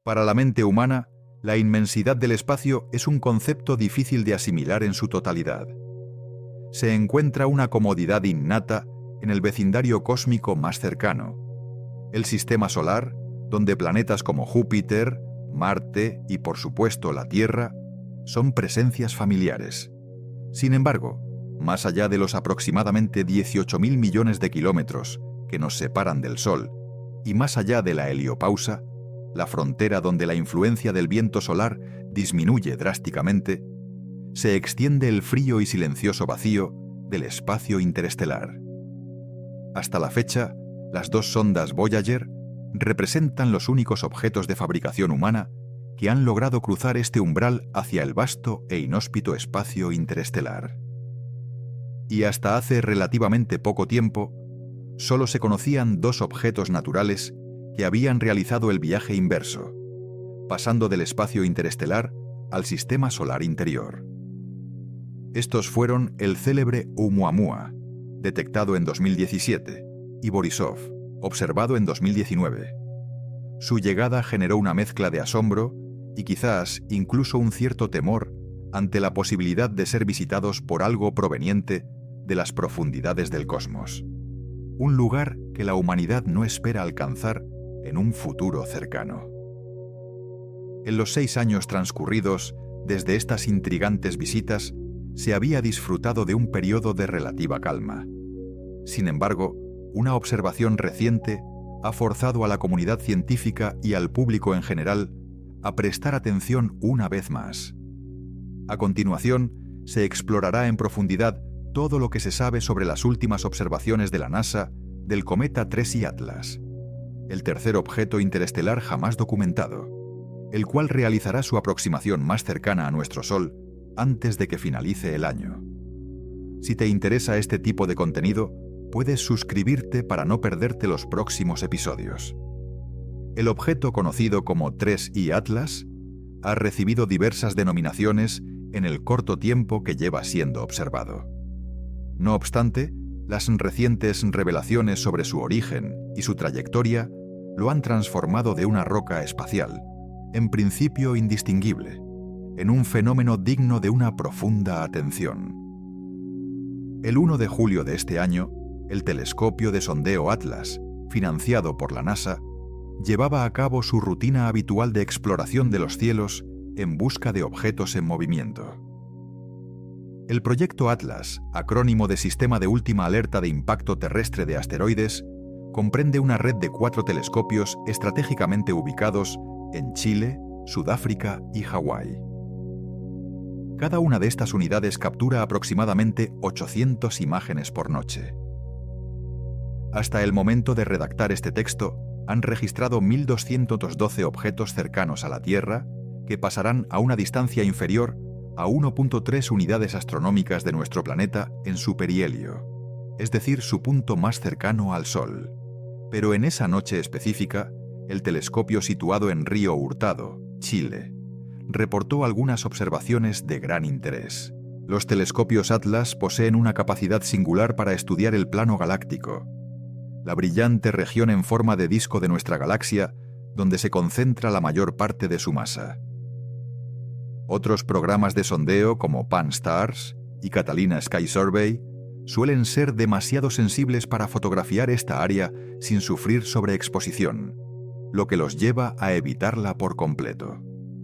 Para la mente humana, la inmensidad del espacio es un concepto difícil de asimilar en su totalidad. Se encuentra una comodidad innata en el vecindario cósmico más cercano, el Sistema Solar, donde planetas como Júpiter, Marte y, por supuesto, la Tierra son presencias familiares. Sin embargo, más allá de los aproximadamente 18.000 millones de kilómetros que nos separan del Sol y más allá de la heliopausa, la frontera donde la influencia del viento solar disminuye drásticamente, se extiende el frío y silencioso vacío del espacio interestelar. Hasta la fecha, las dos sondas Voyager representan los únicos objetos de fabricación humana que han logrado cruzar este umbral hacia el vasto e inhóspito espacio interestelar. Y hasta hace relativamente poco tiempo, solo se conocían dos objetos naturales que habían realizado el viaje inverso, pasando del espacio interestelar al sistema solar interior. Estos fueron el célebre Oumuamua, detectado en 2017, y Borisov, observado en 2019. Su llegada generó una mezcla de asombro y quizás incluso un cierto temor ante la posibilidad de ser visitados por algo proveniente de las profundidades del cosmos, un lugar que la humanidad no espera alcanzar en un futuro cercano. En los 6 años transcurridos desde estas intrigantes visitas, se había disfrutado de un periodo de relativa calma. Sin embargo, una observación reciente ha forzado a la comunidad científica y al público en general a prestar atención una vez más. A continuación, se explorará en profundidad todo lo que se sabe sobre las últimas observaciones de la NASA del cometa 3I Atlas, el tercer objeto interestelar jamás documentado, el cual realizará su aproximación más cercana a nuestro Sol antes de que finalice el año. Si te interesa este tipo de contenido, puedes suscribirte para no perderte los próximos episodios. El objeto conocido como 3I Atlas ha recibido diversas denominaciones en el corto tiempo que lleva siendo observado. No obstante, las recientes revelaciones sobre su origen y su trayectoria lo han transformado de una roca espacial, en principio indistinguible, en un fenómeno digno de una profunda atención. El 1 de julio de este año, el telescopio de sondeo Atlas, financiado por la NASA, llevaba a cabo su rutina habitual de exploración de los cielos en busca de objetos en movimiento. El proyecto Atlas, acrónimo de Sistema de Última Alerta de Impacto Terrestre de Asteroides, comprende una red de 4 telescopios estratégicamente ubicados en Chile, Sudáfrica y Hawái. Cada una de estas unidades captura aproximadamente 800 imágenes por noche. Hasta el momento de redactar este texto, han registrado 1.212 objetos cercanos a la Tierra que pasarán a una distancia inferior a 1.3 unidades astronómicas de nuestro planeta en su perihelio, es decir, su punto más cercano al Sol. Pero en esa noche específica, el telescopio situado en Río Hurtado, Chile, reportó algunas observaciones de gran interés. Los telescopios Atlas poseen una capacidad singular para estudiar el plano galáctico, la brillante región en forma de disco de nuestra galaxia, donde se concentra la mayor parte de su masa. Otros programas de sondeo como Pan-STARRS y Catalina Sky Survey suelen ser demasiado sensibles para fotografiar esta área sin sufrir sobreexposición, lo que los lleva a evitarla por completo.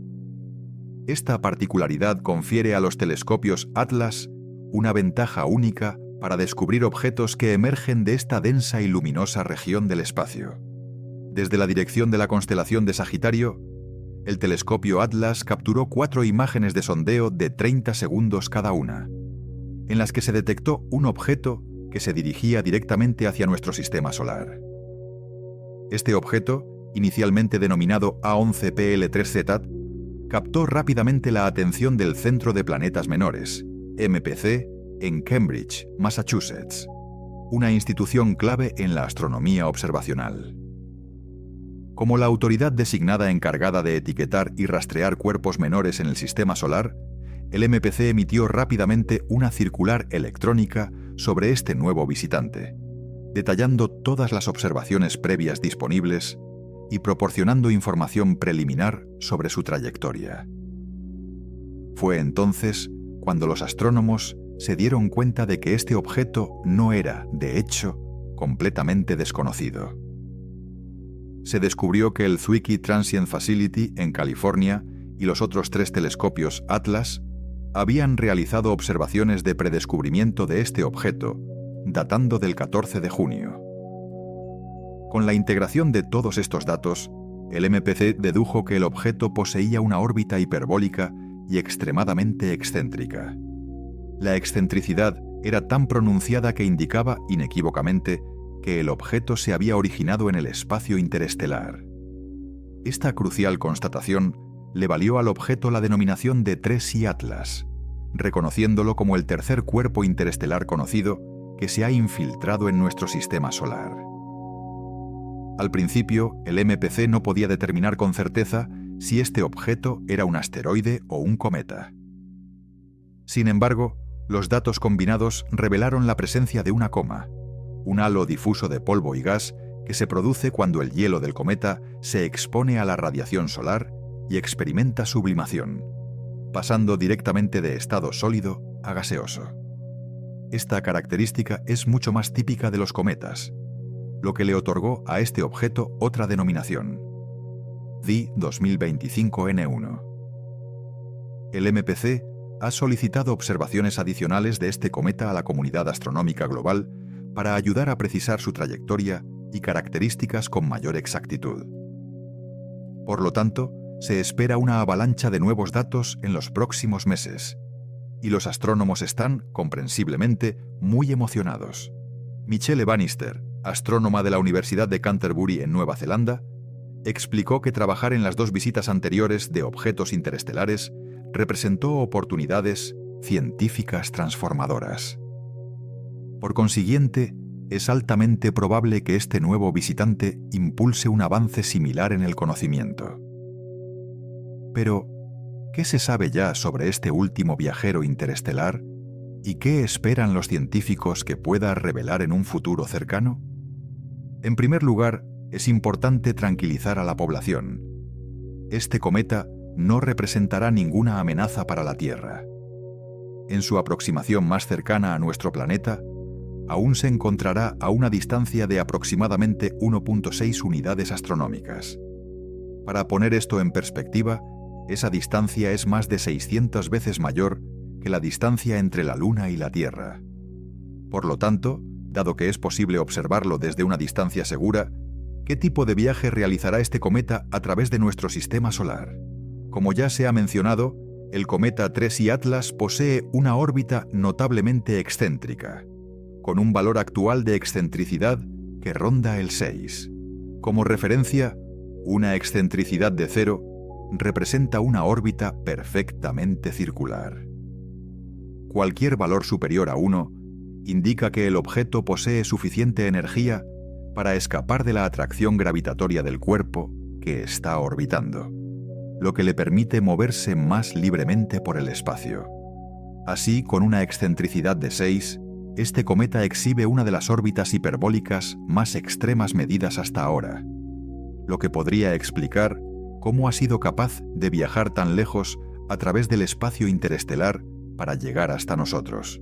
Esta particularidad confiere a los telescopios Atlas una ventaja única para descubrir objetos que emergen de esta densa y luminosa región del espacio. Desde la dirección de la constelación de Sagitario, el telescopio Atlas capturó 4 imágenes de sondeo de 30 segundos cada una, en las que se detectó un objeto que se dirigía directamente hacia nuestro sistema solar. Este objeto, inicialmente denominado A11PL3Z, captó rápidamente la atención del Centro de Planetas Menores, MPC, en Cambridge, Massachusetts, una institución clave en la astronomía observacional. Como la autoridad designada encargada de etiquetar y rastrear cuerpos menores en el sistema solar, el MPC emitió rápidamente una circular electrónica sobre este nuevo visitante, detallando todas las observaciones previas disponibles y proporcionando información preliminar sobre su trayectoria. Fue entonces cuando los astrónomos se dieron cuenta de que este objeto no era, de hecho, completamente desconocido. Se descubrió que el Zwicky Transient Facility en California y los otros 3 telescopios Atlas habían realizado observaciones de predescubrimiento de este objeto, datando del 14 de junio. Con la integración de todos estos datos, el MPC dedujo que el objeto poseía una órbita hiperbólica y extremadamente excéntrica. La excentricidad era tan pronunciada que indicaba, inequívocamente, que el objeto se había originado en el espacio interestelar. Esta crucial constatación le valió al objeto la denominación de 3i Atlas, reconociéndolo como el tercer cuerpo interestelar conocido que se ha infiltrado en nuestro sistema solar. Al principio, el MPC no podía determinar con certeza si este objeto era un asteroide o un cometa. Sin embargo, los datos combinados revelaron la presencia de una coma, un halo difuso de polvo y gas que se produce cuando el hielo del cometa se expone a la radiación solar y experimenta sublimación, pasando directamente de estado sólido a gaseoso. Esta característica es mucho más típica de los cometas, lo que le otorgó a este objeto otra denominación, DI 2025N1. El MPC ha solicitado observaciones adicionales de este cometa a la comunidad astronómica global para ayudar a precisar su trayectoria y características con mayor exactitud. Por lo tanto, se espera una avalancha de nuevos datos en los próximos meses, y los astrónomos están, comprensiblemente, muy emocionados. Michelle Bannister, astrónoma de la Universidad de Canterbury en Nueva Zelanda, explicó que trabajar en las 2 visitas anteriores de objetos interestelares representó oportunidades científicas transformadoras. Por consiguiente, es altamente probable que este nuevo visitante impulse un avance similar en el conocimiento. Pero, ¿qué se sabe ya sobre este último viajero interestelar y qué esperan los científicos que pueda revelar en un futuro cercano? En primer lugar, es importante tranquilizar a la población. Este cometa no representará ninguna amenaza para la Tierra. En su aproximación más cercana a nuestro planeta, aún se encontrará a una distancia de aproximadamente 1.6 unidades astronómicas. Para poner esto en perspectiva, esa distancia es más de 600 veces mayor que la distancia entre la Luna y la Tierra. Por lo tanto, dado que es posible observarlo desde una distancia segura, ¿qué tipo de viaje realizará este cometa a través de nuestro sistema solar? Como ya se ha mencionado, el cometa 3i Atlas posee una órbita notablemente excéntrica, con un valor actual de excentricidad que ronda el 6. Como referencia, una excentricidad de 0 representa una órbita perfectamente circular. Cualquier valor superior a 1 indica que el objeto posee suficiente energía para escapar de la atracción gravitatoria del cuerpo que está orbitando, lo que le permite moverse más libremente por el espacio. Así, con una excentricidad de 6, este cometa exhibe una de las órbitas hiperbólicas más extremas medidas hasta ahora, lo que podría explicar cómo ha sido capaz de viajar tan lejos a través del espacio interestelar para llegar hasta nosotros.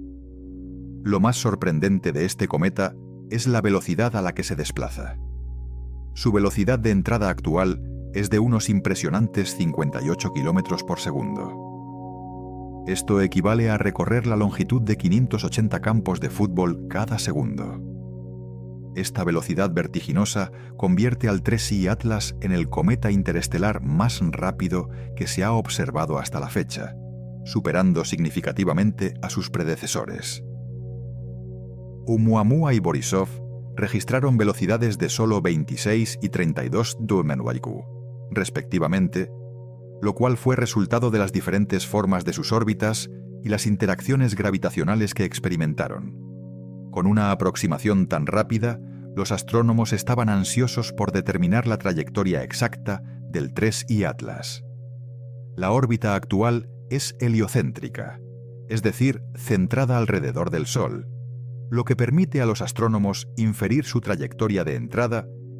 Lo más sorprendente de este cometa es la velocidad a la que se desplaza. Su velocidad de entrada actual es de unos impresionantes 58 km por segundo. Esto equivale a recorrer la longitud de 580 campos de fútbol cada segundo. Esta velocidad vertiginosa convierte al 3i Atlas en el cometa interestelar más rápido que se ha observado hasta la fecha, superando significativamente a sus predecesores. Oumuamua y Borisov registraron velocidades de solo 26 y 32 km/h, respectivamente, lo cual fue resultado de las diferentes formas de sus órbitas y las interacciones gravitacionales que experimentaron. Con una aproximación tan rápida, los astrónomos estaban ansiosos por determinar la trayectoria exacta del 3i Atlas. La órbita actual es heliocéntrica, es decir, centrada alrededor del Sol, lo que permite a los astrónomos inferir su trayectoria de entrada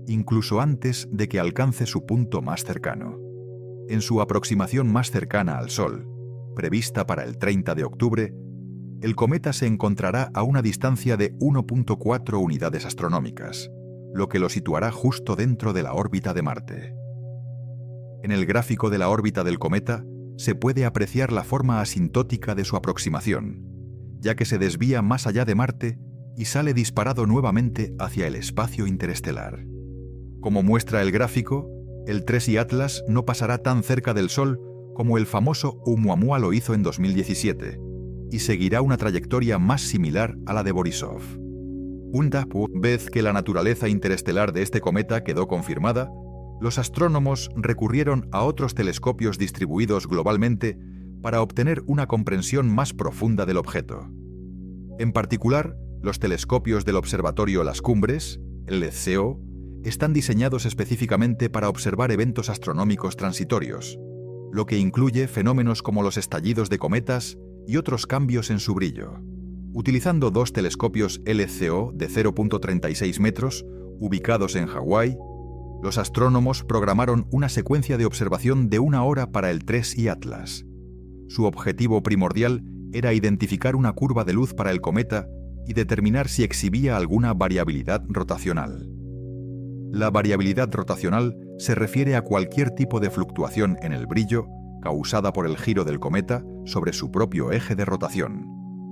incluso antes de que alcance su punto más cercano. En su aproximación más cercana al Sol, prevista para el 30 de octubre, el cometa se encontrará a una distancia de 1.4 unidades astronómicas, lo que lo situará justo dentro de la órbita de Marte. En el gráfico de la órbita del cometa se puede apreciar la forma asintótica de su aproximación, ya que se desvía más allá de Marte y sale disparado nuevamente hacia el espacio interestelar. Como muestra el gráfico, el TRES-I Atlas no pasará tan cerca del Sol como el famoso Oumuamua lo hizo en 2017, y seguirá una trayectoria más similar a la de Borisov. Una vez que la naturaleza interestelar de este cometa quedó confirmada, los astrónomos recurrieron a otros telescopios distribuidos globalmente para obtener una comprensión más profunda del objeto. En particular, los telescopios del Observatorio Las Cumbres, el LCO, están diseñados específicamente para observar eventos astronómicos transitorios, lo que incluye fenómenos como los estallidos de cometas y otros cambios en su brillo. Utilizando dos telescopios LCO de 0.36 metros, ubicados en Hawái, los astrónomos programaron una secuencia de observación de 1 hora para el TRES-I Atlas. Su objetivo primordial era identificar una curva de luz para el cometa y determinar si exhibía alguna variabilidad rotacional. La variabilidad rotacional se refiere a cualquier tipo de fluctuación en el brillo causada por el giro del cometa sobre su propio eje de rotación.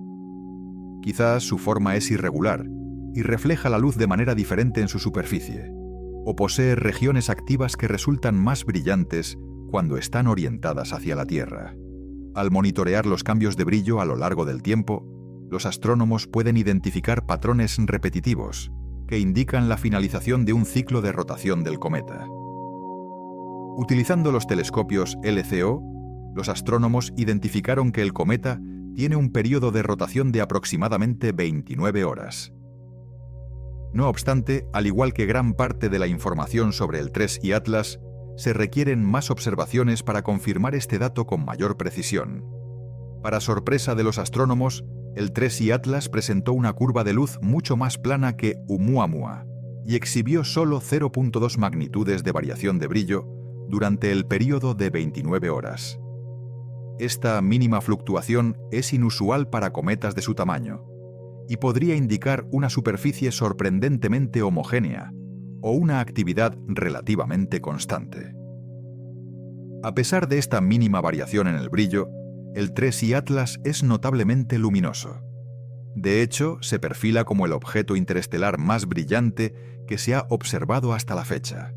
Quizás su forma es irregular y refleja la luz de manera diferente en su superficie, o posee regiones activas que resultan más brillantes cuando están orientadas hacia la Tierra. Al monitorear los cambios de brillo a lo largo del tiempo, los astrónomos pueden identificar patrones repetitivos que indican la finalización de un ciclo de rotación del cometa. Utilizando los telescopios LCO, los astrónomos identificaron que el cometa tiene un periodo de rotación de aproximadamente 29 horas. No obstante, al igual que gran parte de la información sobre el TRES-I Atlas, se requieren más observaciones para confirmar este dato con mayor precisión. Para sorpresa de los astrónomos, el TRES-I Atlas presentó una curva de luz mucho más plana que Oumuamua y exhibió solo 0.2 magnitudes de variación de brillo durante el período de 29 horas. Esta mínima fluctuación es inusual para cometas de su tamaño y podría indicar una superficie sorprendentemente homogénea o una actividad relativamente constante. A pesar de esta mínima variación en el brillo, el TRES-I Atlas es notablemente luminoso. De hecho, se perfila como el objeto interestelar más brillante que se ha observado hasta la fecha.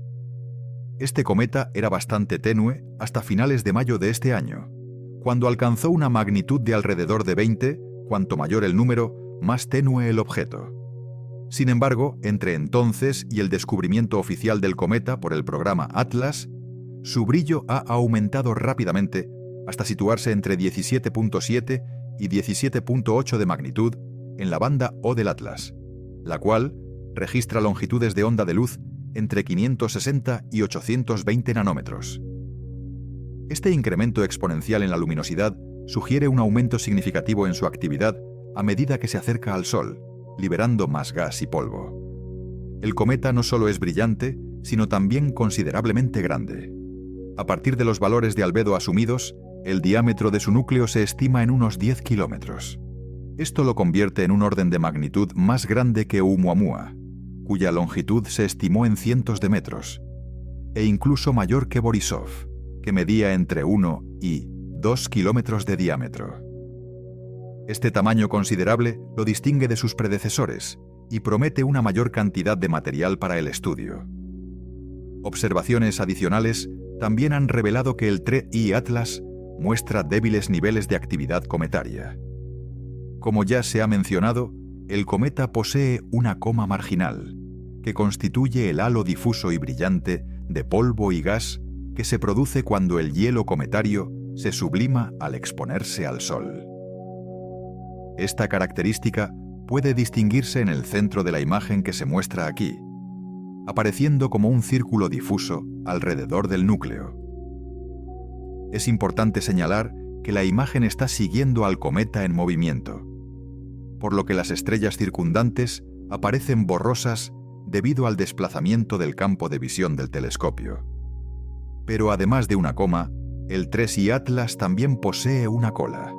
Este cometa era bastante tenue hasta finales de mayo de este año, cuando alcanzó una magnitud de alrededor de 20, cuanto mayor el número, más tenue el objeto. Sin embargo, entre entonces y el descubrimiento oficial del cometa por el programa Atlas, su brillo ha aumentado rápidamente hasta situarse entre 17.7 y 17.8 de magnitud en la banda O del Atlas, la cual registra longitudes de onda de luz entre 560 y 820 nanómetros. Este incremento exponencial en la luminosidad sugiere un aumento significativo en su actividad a medida que se acerca al Sol, liberando más gas y polvo. El cometa no solo es brillante, sino también considerablemente grande. A partir de los valores de albedo asumidos, el diámetro de su núcleo se estima en unos 10 kilómetros. Esto lo convierte en un orden de magnitud más grande que Oumuamua, cuya longitud se estimó en cientos de metros, e incluso mayor que Borisov, que medía entre 1 y 2 kilómetros de diámetro. Este tamaño considerable lo distingue de sus predecesores y promete una mayor cantidad de material para el estudio. Observaciones adicionales también han revelado que el TRES-I Atlas muestra débiles niveles de actividad cometaria. Como ya se ha mencionado, el cometa posee una coma marginal, que constituye el halo difuso y brillante de polvo y gas que se produce cuando el hielo cometario se sublima al exponerse al Sol. Esta característica puede distinguirse en el centro de la imagen que se muestra aquí, apareciendo como un círculo difuso alrededor del núcleo. Es importante señalar que la imagen está siguiendo al cometa en movimiento, por lo que las estrellas circundantes aparecen borrosas debido al desplazamiento del campo de visión del telescopio. Pero además de una coma, el 3I Atlas también posee una cola.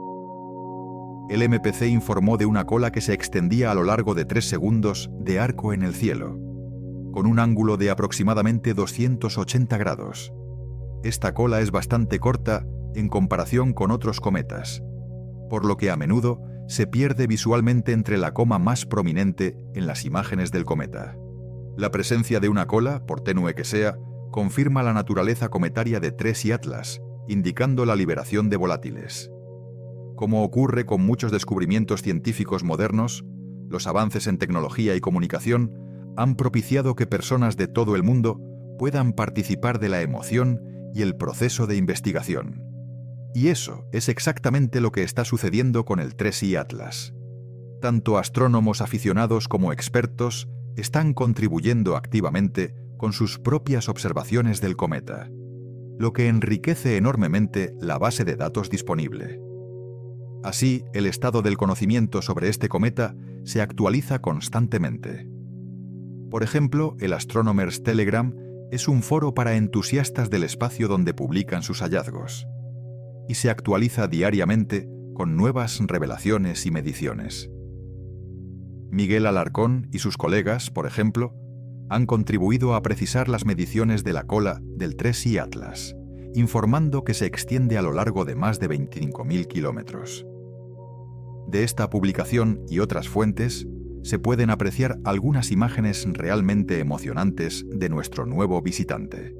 El MPC informó de una cola que se extendía a lo largo de 3 segundos de arco en el cielo, con un ángulo de aproximadamente 280 grados. Esta cola es bastante corta en comparación con otros cometas, por lo que a menudo se pierde visualmente entre la coma más prominente en las imágenes del cometa. La presencia de una cola, por tenue que sea, confirma la naturaleza cometaria de 3I Atlas, indicando la liberación de volátiles. Como ocurre con muchos descubrimientos científicos modernos, los avances en tecnología y comunicación han propiciado que personas de todo el mundo puedan participar de la emoción y el proceso de investigación. Y eso es exactamente lo que está sucediendo con el 3I Atlas. Tanto astrónomos aficionados como expertos están contribuyendo activamente con sus propias observaciones del cometa, lo que enriquece enormemente la base de datos disponible. Así, el estado del conocimiento sobre este cometa se actualiza constantemente. Por ejemplo, el Astronomers Telegram es un foro para entusiastas del espacio donde publican sus hallazgos, y se actualiza diariamente con nuevas revelaciones y mediciones. Miguel Alarcón y sus colegas, por ejemplo, han contribuido a precisar las mediciones de la cola del 3I Atlas, informando que se extiende a lo largo de más de 25.000 kilómetros. De esta publicación y otras fuentes, se pueden apreciar algunas imágenes realmente emocionantes de nuestro nuevo visitante.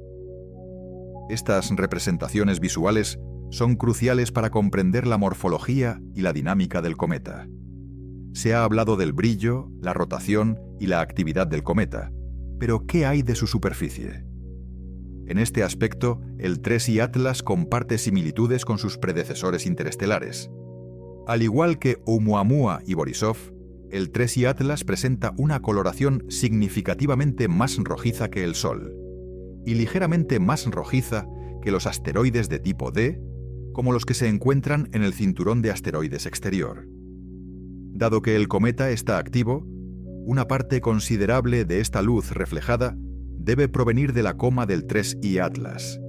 Estas representaciones visuales son cruciales para comprender la morfología y la dinámica del cometa. Se ha hablado del brillo, la rotación y la actividad del cometa, pero ¿qué hay de su superficie? En este aspecto, el 3I Atlas comparte similitudes con sus predecesores interestelares. Al igual que Oumuamua y Borisov, el 3I Atlas presenta una coloración significativamente más rojiza que el Sol, y ligeramente más rojiza que los asteroides de tipo D, como los que se encuentran en el cinturón de asteroides exterior. Dado que el cometa está activo, una parte considerable de esta luz reflejada debe provenir de la coma del 3I Atlas.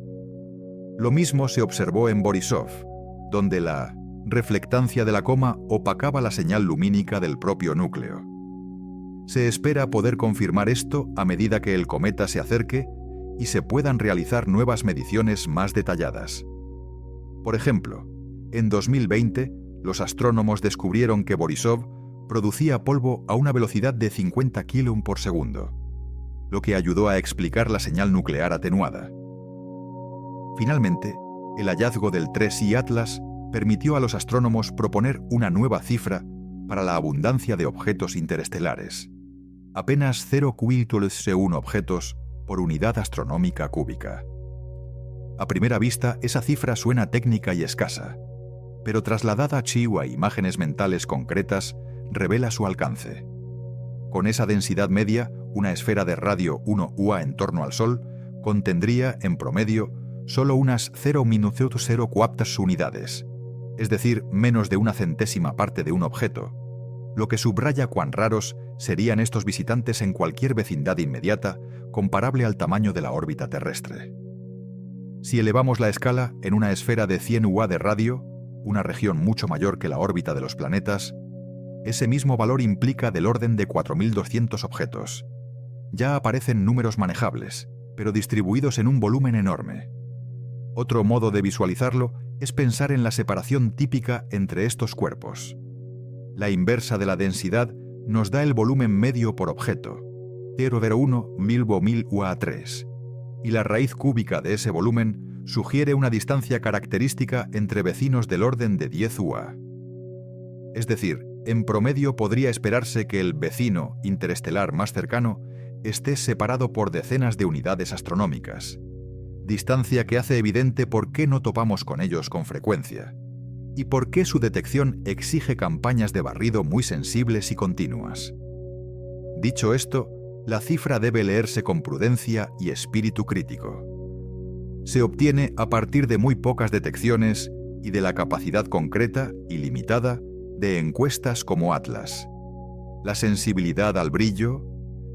Lo mismo se observó en Borisov, donde la reflectancia de la coma opacaba la señal lumínica del propio núcleo. Se espera poder confirmar esto a medida que el cometa se acerque y se puedan realizar nuevas mediciones más detalladas. Por ejemplo, en 2020, los astrónomos descubrieron que Borisov producía polvo a una velocidad de 50 km por segundo, lo que ayudó a explicar la señal nuclear atenuada. Finalmente, el hallazgo del 3I Atlas permitió a los astrónomos proponer una nueva cifra para la abundancia de objetos interestelares, apenas 0,1 objetos por unidad astronómica cúbica. A primera vista, esa cifra suena técnica y escasa, pero trasladada a Chiu a imágenes mentales concretas, revela su alcance. Con esa densidad media, una esfera de radio 1 UA en torno al Sol contendría, en promedio, solo unas 0,04 unidades, es decir, menos de una centésima parte de un objeto, lo que subraya cuán raros serían estos visitantes en cualquier vecindad inmediata comparable al tamaño de la órbita terrestre. Si elevamos la escala en una esfera de 100 UA de radio, una región mucho mayor que la órbita de los planetas, ese mismo valor implica del orden de 4.200 objetos. Ya aparecen números manejables, pero distribuidos en un volumen enorme. Otro modo de visualizarlo es pensar en la separación típica entre estos cuerpos. La inversa de la densidad nos da el volumen medio por objeto, 0,01 1000 UA3, y la raíz cúbica de ese volumen sugiere una distancia característica entre vecinos del orden de 10 UA. Es decir, en promedio podría esperarse que el vecino interestelar más cercano esté separado por decenas de unidades astronómicas, distancia que hace evidente por qué no topamos con ellos con frecuencia, y por qué su detección exige campañas de barrido muy sensibles y continuas. Dicho esto, la cifra debe leerse con prudencia y espíritu crítico. Se obtiene a partir de muy pocas detecciones y de la capacidad concreta y limitada de encuestas como Atlas, la sensibilidad al brillo,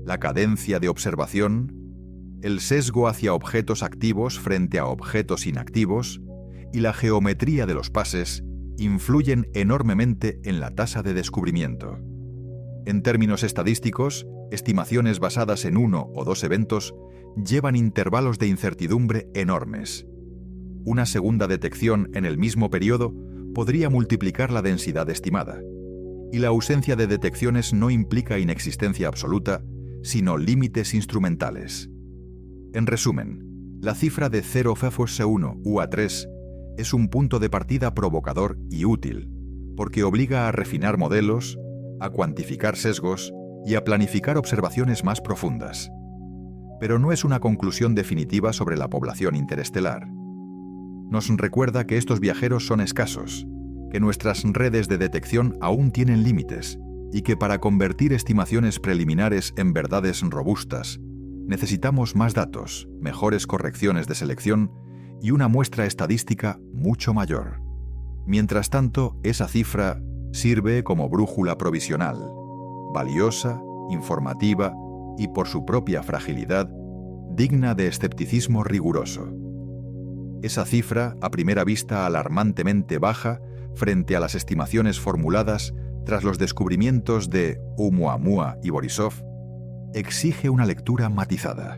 la cadencia de observación, el sesgo hacia objetos activos frente a objetos inactivos y la geometría de los pases influyen enormemente en la tasa de descubrimiento. En términos estadísticos, estimaciones basadas en uno o dos eventos llevan intervalos de incertidumbre enormes. Una segunda detección en el mismo periodo podría multiplicar la densidad estimada, y la ausencia de detecciones no implica inexistencia absoluta, sino límites instrumentales. En resumen, la cifra de 0 FFS1 UA3 es un punto de partida provocador y útil, porque obliga a refinar modelos, a cuantificar sesgos y a planificar observaciones más profundas. Pero no es una conclusión definitiva sobre la población interestelar. Nos recuerda que estos viajeros son escasos, que nuestras redes de detección aún tienen límites y que para convertir estimaciones preliminares en verdades robustas, necesitamos más datos, mejores correcciones de selección y una muestra estadística mucho mayor. Mientras tanto, esa cifra sirve como brújula provisional, valiosa, informativa y por su propia fragilidad, digna de escepticismo riguroso. Esa cifra, a primera vista alarmantemente baja frente a las estimaciones formuladas tras los descubrimientos de Oumuamua y Borisov, exige una lectura matizada.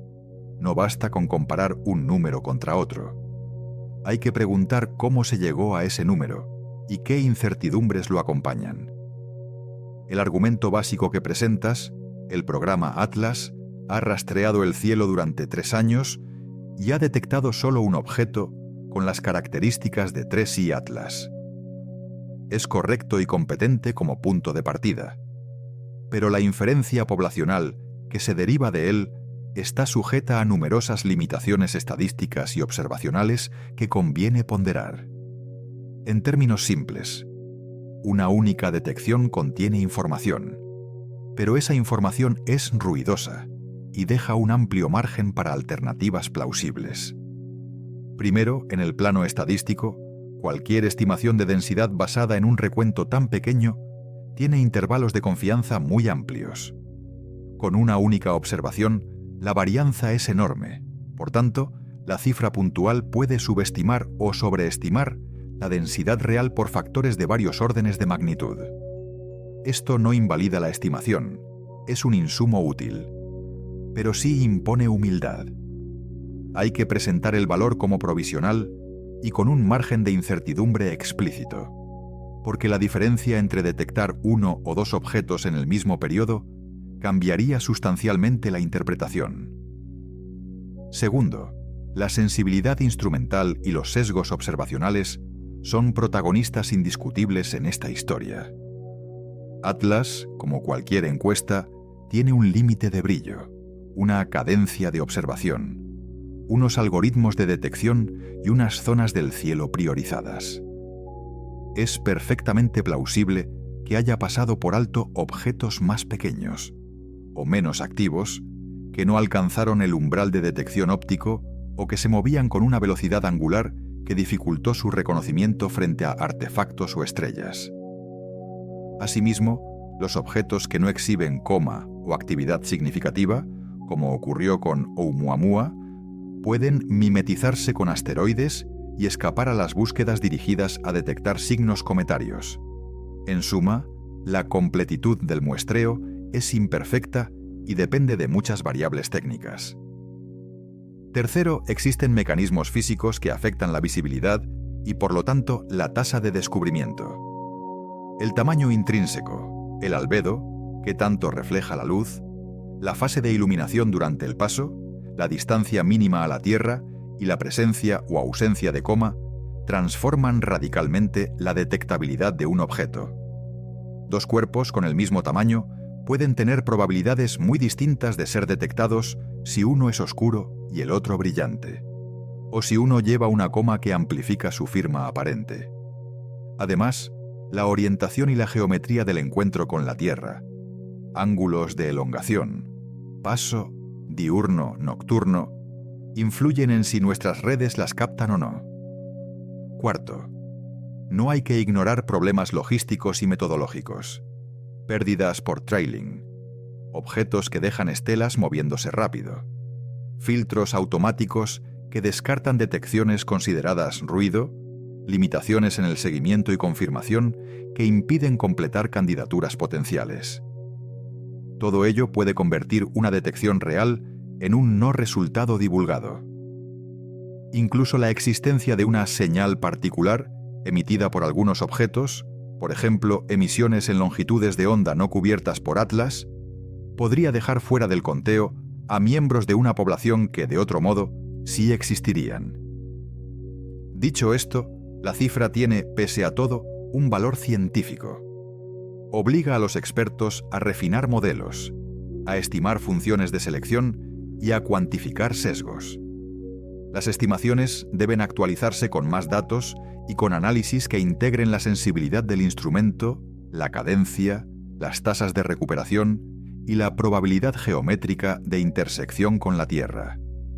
No basta con comparar un número contra otro. Hay que preguntar cómo se llegó a ese número y qué incertidumbres lo acompañan. El argumento básico que presentas, el programa Atlas, ha rastreado el cielo durante 3 años y ha detectado solo un objeto con las características de 3I Atlas. Es correcto y competente como punto de partida, pero la inferencia poblacional que se deriva de él está sujeta a numerosas limitaciones estadísticas y observacionales que conviene ponderar. En términos simples, una única detección contiene información, pero esa información es ruidosa y deja un amplio margen para alternativas plausibles. Primero, en el plano estadístico, cualquier estimación de densidad basada en un recuento tan pequeño tiene intervalos de confianza muy amplios. Con una única observación, la varianza es enorme. Por tanto, la cifra puntual puede subestimar o sobreestimar la densidad real por factores de varios órdenes de magnitud. Esto no invalida la estimación, es un insumo útil, pero sí impone humildad. Hay que presentar el valor como provisional y con un margen de incertidumbre explícito, porque la diferencia entre detectar 1 o 2 objetos en el mismo periodo cambiaría sustancialmente la interpretación. Segundo, la sensibilidad instrumental y los sesgos observacionales son protagonistas indiscutibles en esta historia. Atlas, como cualquier encuesta, tiene un límite de brillo, una cadencia de observación, unos algoritmos de detección y unas zonas del cielo priorizadas. Es perfectamente plausible que haya pasado por alto objetos más pequeños, o menos activos, que no alcanzaron el umbral de detección óptico o que se movían con una velocidad angular que dificultó su reconocimiento frente a artefactos o estrellas. Asimismo, los objetos que no exhiben coma o actividad significativa, como ocurrió con Oumuamua, pueden mimetizarse con asteroides y escapar a las búsquedas dirigidas a detectar signos cometarios. En suma, la completitud del muestreo es imperfecta y depende de muchas variables técnicas. Tercero, existen mecanismos físicos que afectan la visibilidad y, por lo tanto, la tasa de descubrimiento. El tamaño intrínseco, el albedo, que tanto refleja la luz, la fase de iluminación durante el paso, la distancia mínima a la Tierra y la presencia o ausencia de coma transforman radicalmente la detectabilidad de un objeto. 2 cuerpos con el mismo tamaño pueden tener probabilidades muy distintas de ser detectados si uno es oscuro y el otro brillante, o si uno lleva una coma que amplifica su firma aparente. Además, la orientación y la geometría del encuentro con la Tierra, ángulos de elongación, paso, diurno, nocturno, influyen en si nuestras redes las captan o no. Cuarto, no hay que ignorar problemas logísticos y metodológicos. Pérdidas por trailing. objetos que dejan estelas moviéndose rápido, filtros automáticos que descartan detecciones consideradas ruido, limitaciones en el seguimiento y confirmación que impiden completar candidaturas potenciales. Todo ello puede convertir una detección real en un no resultado divulgado. Incluso la existencia de una señal particular emitida por algunos objetos, por ejemplo, emisiones en longitudes de onda no cubiertas por Atlas, podría dejar fuera del conteo a miembros de una población que, de otro modo, sí existirían. Dicho esto, la cifra tiene, pese a todo, un valor científico. Obliga a los expertos a refinar modelos, a estimar funciones de selección y a cuantificar sesgos. Las estimaciones deben actualizarse con más datos y con análisis que integren la sensibilidad del instrumento, la cadencia, las tasas de recuperación y la probabilidad geométrica de intersección con la Tierra.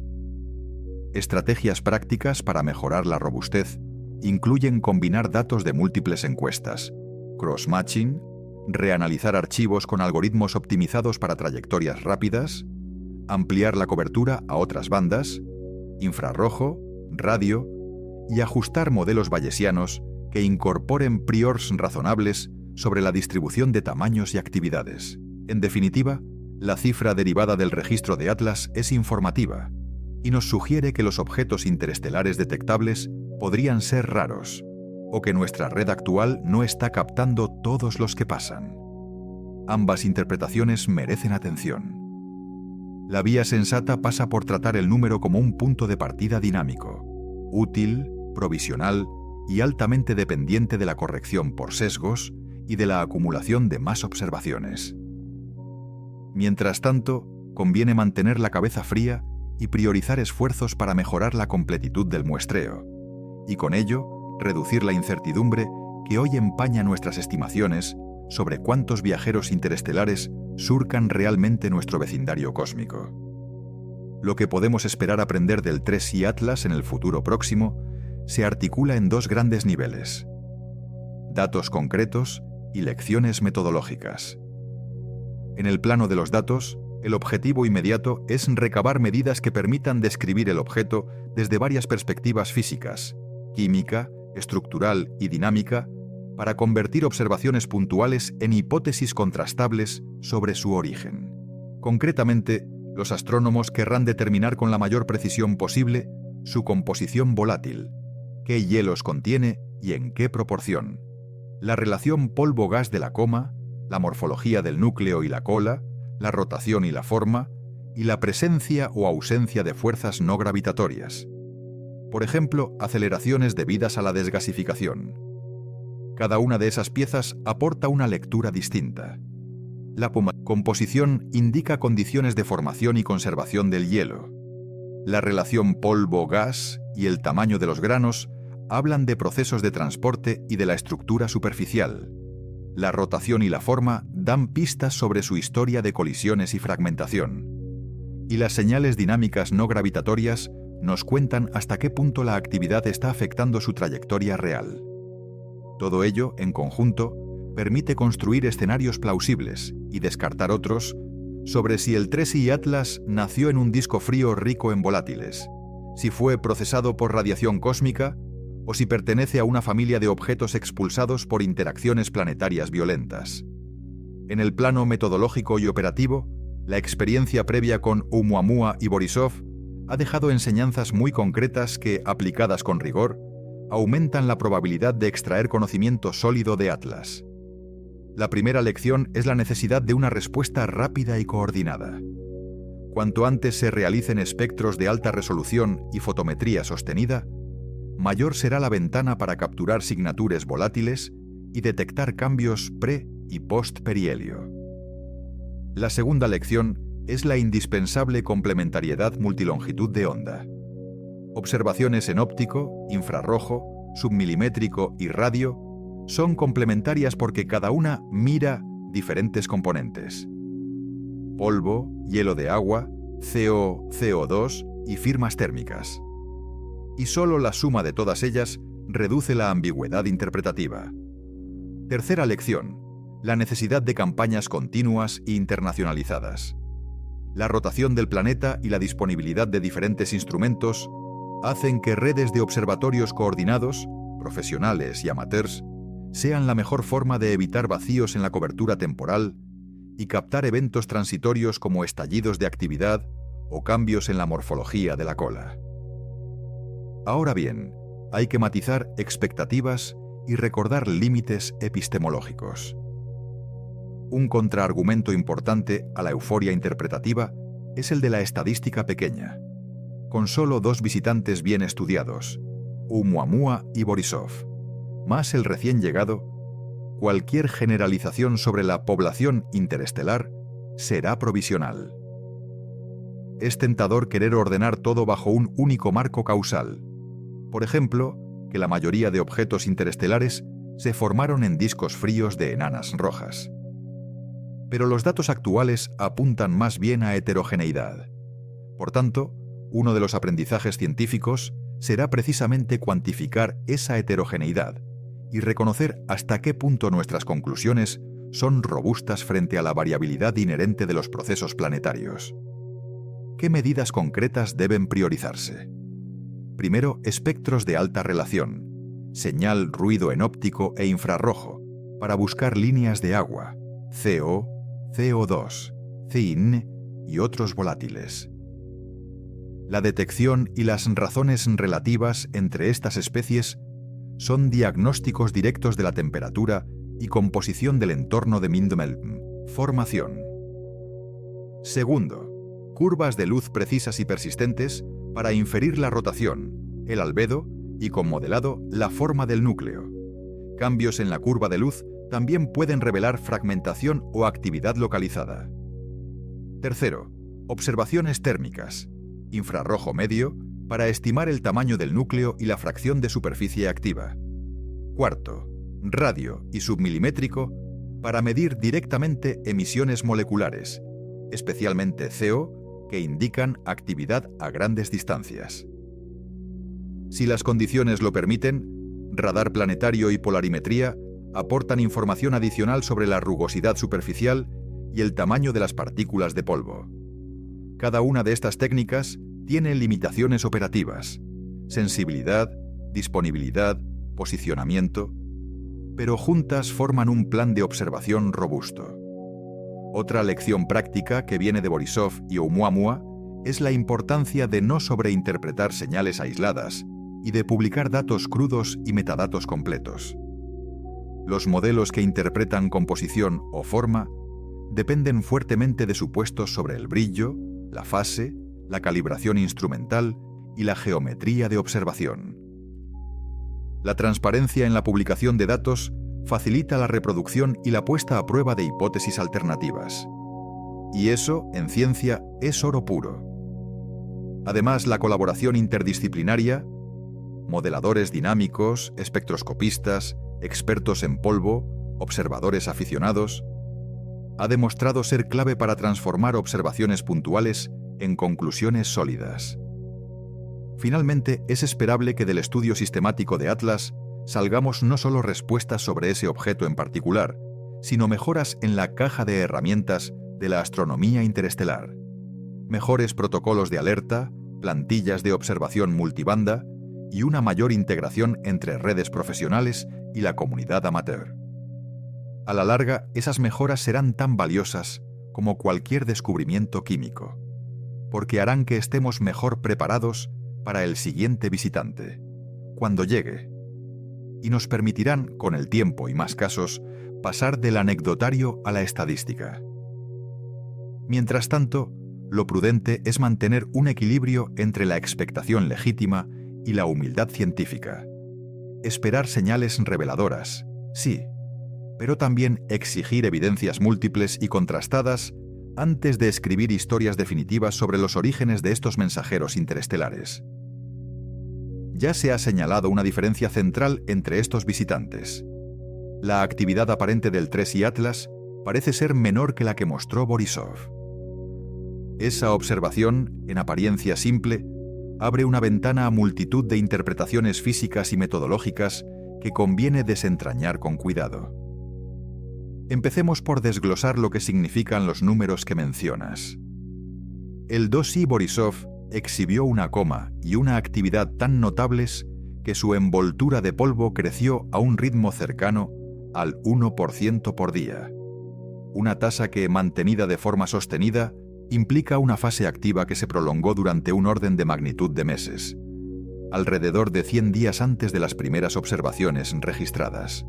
Estrategias prácticas para mejorar la robustez incluyen combinar datos de múltiples encuestas, cross-matching, reanalizar archivos con algoritmos optimizados para trayectorias rápidas, ampliar la cobertura a otras bandas, infrarrojo, radio, y ajustar modelos bayesianos que incorporen priors razonables sobre la distribución de tamaños y actividades. En definitiva, la cifra derivada del registro de Atlas es informativa y nos sugiere que los objetos interestelares detectables podrían ser raros o que nuestra red actual no está captando todos los que pasan. Ambas interpretaciones merecen atención. La vía sensata pasa por tratar el número como un punto de partida dinámico, útil, provisional y altamente dependiente de la corrección por sesgos y de la acumulación de más observaciones. Mientras tanto, conviene mantener la cabeza fría y priorizar esfuerzos para mejorar la completitud del muestreo, y con ello reducir la incertidumbre que hoy empaña nuestras estimaciones sobre cuántos viajeros interestelares surcan realmente nuestro vecindario cósmico. Lo que podemos esperar aprender del 3i Atlas en el futuro próximo se articula en dos grandes niveles: datos concretos y lecciones metodológicas. En el plano de los datos, el objetivo inmediato es recabar medidas que permitan describir el objeto desde varias perspectivas físicas, química, estructural y dinámica, para convertir observaciones puntuales en hipótesis contrastables sobre su origen. Concretamente, los astrónomos querrán determinar con la mayor precisión posible su composición volátil, qué hielos contiene y en qué proporción, la relación polvo-gas de la coma, la morfología del núcleo y la cola, la rotación y la forma, y la presencia o ausencia de fuerzas no gravitatorias. Por ejemplo, aceleraciones debidas a la desgasificación. Cada una de esas piezas aporta una lectura distinta. La composición indica condiciones de formación y conservación del hielo. La relación polvo-gas y el tamaño de los granos hablan de procesos de transporte y de la estructura superficial. La rotación y la forma dan pistas sobre su historia de colisiones y fragmentación. Y las señales dinámicas no gravitatorias nos cuentan hasta qué punto la actividad está afectando su trayectoria real. Todo ello, en conjunto, permite construir escenarios plausibles y descartar otros sobre si el 3i Atlas nació en un disco frío rico en volátiles, si fue procesado por radiación cósmica o si pertenece a una familia de objetos expulsados por interacciones planetarias violentas. En el plano metodológico y operativo, la experiencia previa con Oumuamua y Borisov ha dejado enseñanzas muy concretas que, aplicadas con rigor, aumentan la probabilidad de extraer conocimiento sólido de Atlas. La primera lección es la necesidad de una respuesta rápida y coordinada. Cuanto antes se realicen espectros de alta resolución y fotometría sostenida, mayor será la ventana para capturar signatures volátiles y detectar cambios pre- y post-perihelio. La segunda lección es la indispensable complementariedad multilongitud de onda. Observaciones en óptico, infrarrojo, submilimétrico y radio son complementarias porque cada una mira diferentes componentes: polvo, hielo de agua, CO, CO2 y firmas térmicas. Y solo la suma de todas ellas reduce la ambigüedad interpretativa. Tercera lección: la necesidad de campañas continuas e internacionalizadas. La rotación del planeta y la disponibilidad de diferentes instrumentos hacen que redes de observatorios coordinados, profesionales y amateurs, sean la mejor forma de evitar vacíos en la cobertura temporal y captar eventos transitorios como estallidos de actividad o cambios en la morfología de la cola. Ahora bien, hay que matizar expectativas y recordar límites epistemológicos. Un contraargumento importante a la euforia interpretativa es el de la estadística pequeña, con solo 2 visitantes bien estudiados, Oumuamua y Borisov, más el recién llegado. Cualquier generalización sobre la población interestelar será provisional. Es tentador querer ordenar todo bajo un único marco causal. Por ejemplo, que la mayoría de objetos interestelares se formaron en discos fríos de enanas rojas. Pero los datos actuales apuntan más bien a heterogeneidad. Por tanto, uno de los aprendizajes científicos será precisamente cuantificar esa heterogeneidad y reconocer hasta qué punto nuestras conclusiones son robustas frente a la variabilidad inherente de los procesos planetarios. ¿Qué medidas concretas deben priorizarse? Primero, espectros de alta relación, señal, ruido en óptico e infrarrojo, para buscar líneas de agua, CO, CO2, CIN y otros volátiles. La detección y las razones relativas entre estas especies son diagnósticos directos de la temperatura y composición del entorno de Mindmelm, formación. Segundo, curvas de luz precisas y persistentes para inferir la rotación, el albedo y, con modelado, la forma del núcleo. Cambios en la curva de luz también pueden revelar fragmentación o actividad localizada. Tercero, observaciones térmicas, infrarrojo medio, para estimar el tamaño del núcleo y la fracción de superficie activa. Cuarto, radio y submilimétrico, para medir directamente emisiones moleculares, especialmente CO, que indican actividad a grandes distancias. Si las condiciones lo permiten, radar planetario y polarimetría aportan información adicional sobre la rugosidad superficial y el tamaño de las partículas de polvo. Cada una de estas técnicas tiene limitaciones operativas, sensibilidad, disponibilidad, posicionamiento, pero juntas forman un plan de observación robusto. Otra lección práctica que viene de Borisov y Oumuamua es la importancia de no sobreinterpretar señales aisladas y de publicar datos crudos y metadatos completos. Los modelos que interpretan composición o forma dependen fuertemente de supuestos sobre el brillo, la fase, la calibración instrumental y la geometría de observación. La transparencia en la publicación de datos facilita la reproducción y la puesta a prueba de hipótesis alternativas. Y eso, en ciencia, es oro puro. Además, la colaboración interdisciplinaria, modeladores dinámicos, espectroscopistas, expertos en polvo, observadores aficionados, ha demostrado ser clave para transformar observaciones puntuales en conclusiones sólidas. Finalmente, es esperable que del estudio sistemático de Atlas salgamos no solo respuestas sobre ese objeto en particular, sino mejoras en la caja de herramientas de la astronomía interestelar, mejores protocolos de alerta, plantillas de observación multibanda y una mayor integración entre redes profesionales y la comunidad amateur. A la larga, esas mejoras serán tan valiosas como cualquier descubrimiento químico, porque harán que estemos mejor preparados para el siguiente visitante, cuando llegue, y nos permitirán, con el tiempo y más casos, pasar del anecdotario a la estadística. Mientras tanto, lo prudente es mantener un equilibrio entre la expectación legítima y la humildad científica. Esperar señales reveladoras, sí, pero también exigir evidencias múltiples y contrastadas antes de escribir historias definitivas sobre los orígenes de estos mensajeros interestelares. Ya se ha señalado una diferencia central entre estos visitantes. La actividad aparente del TRES y Atlas parece ser menor que la que mostró Borisov. Esa observación, en apariencia simple, abre una ventana a multitud de interpretaciones físicas y metodológicas que conviene desentrañar con cuidado. Empecemos por desglosar lo que significan los números que mencionas. El Dossi Borisov exhibió una coma y una actividad tan notables que su envoltura de polvo creció a un ritmo cercano al 1% por día. Una tasa que, mantenida de forma sostenida, implica una fase activa que se prolongó durante un orden de magnitud de meses, alrededor de 100 días antes de las primeras observaciones registradas.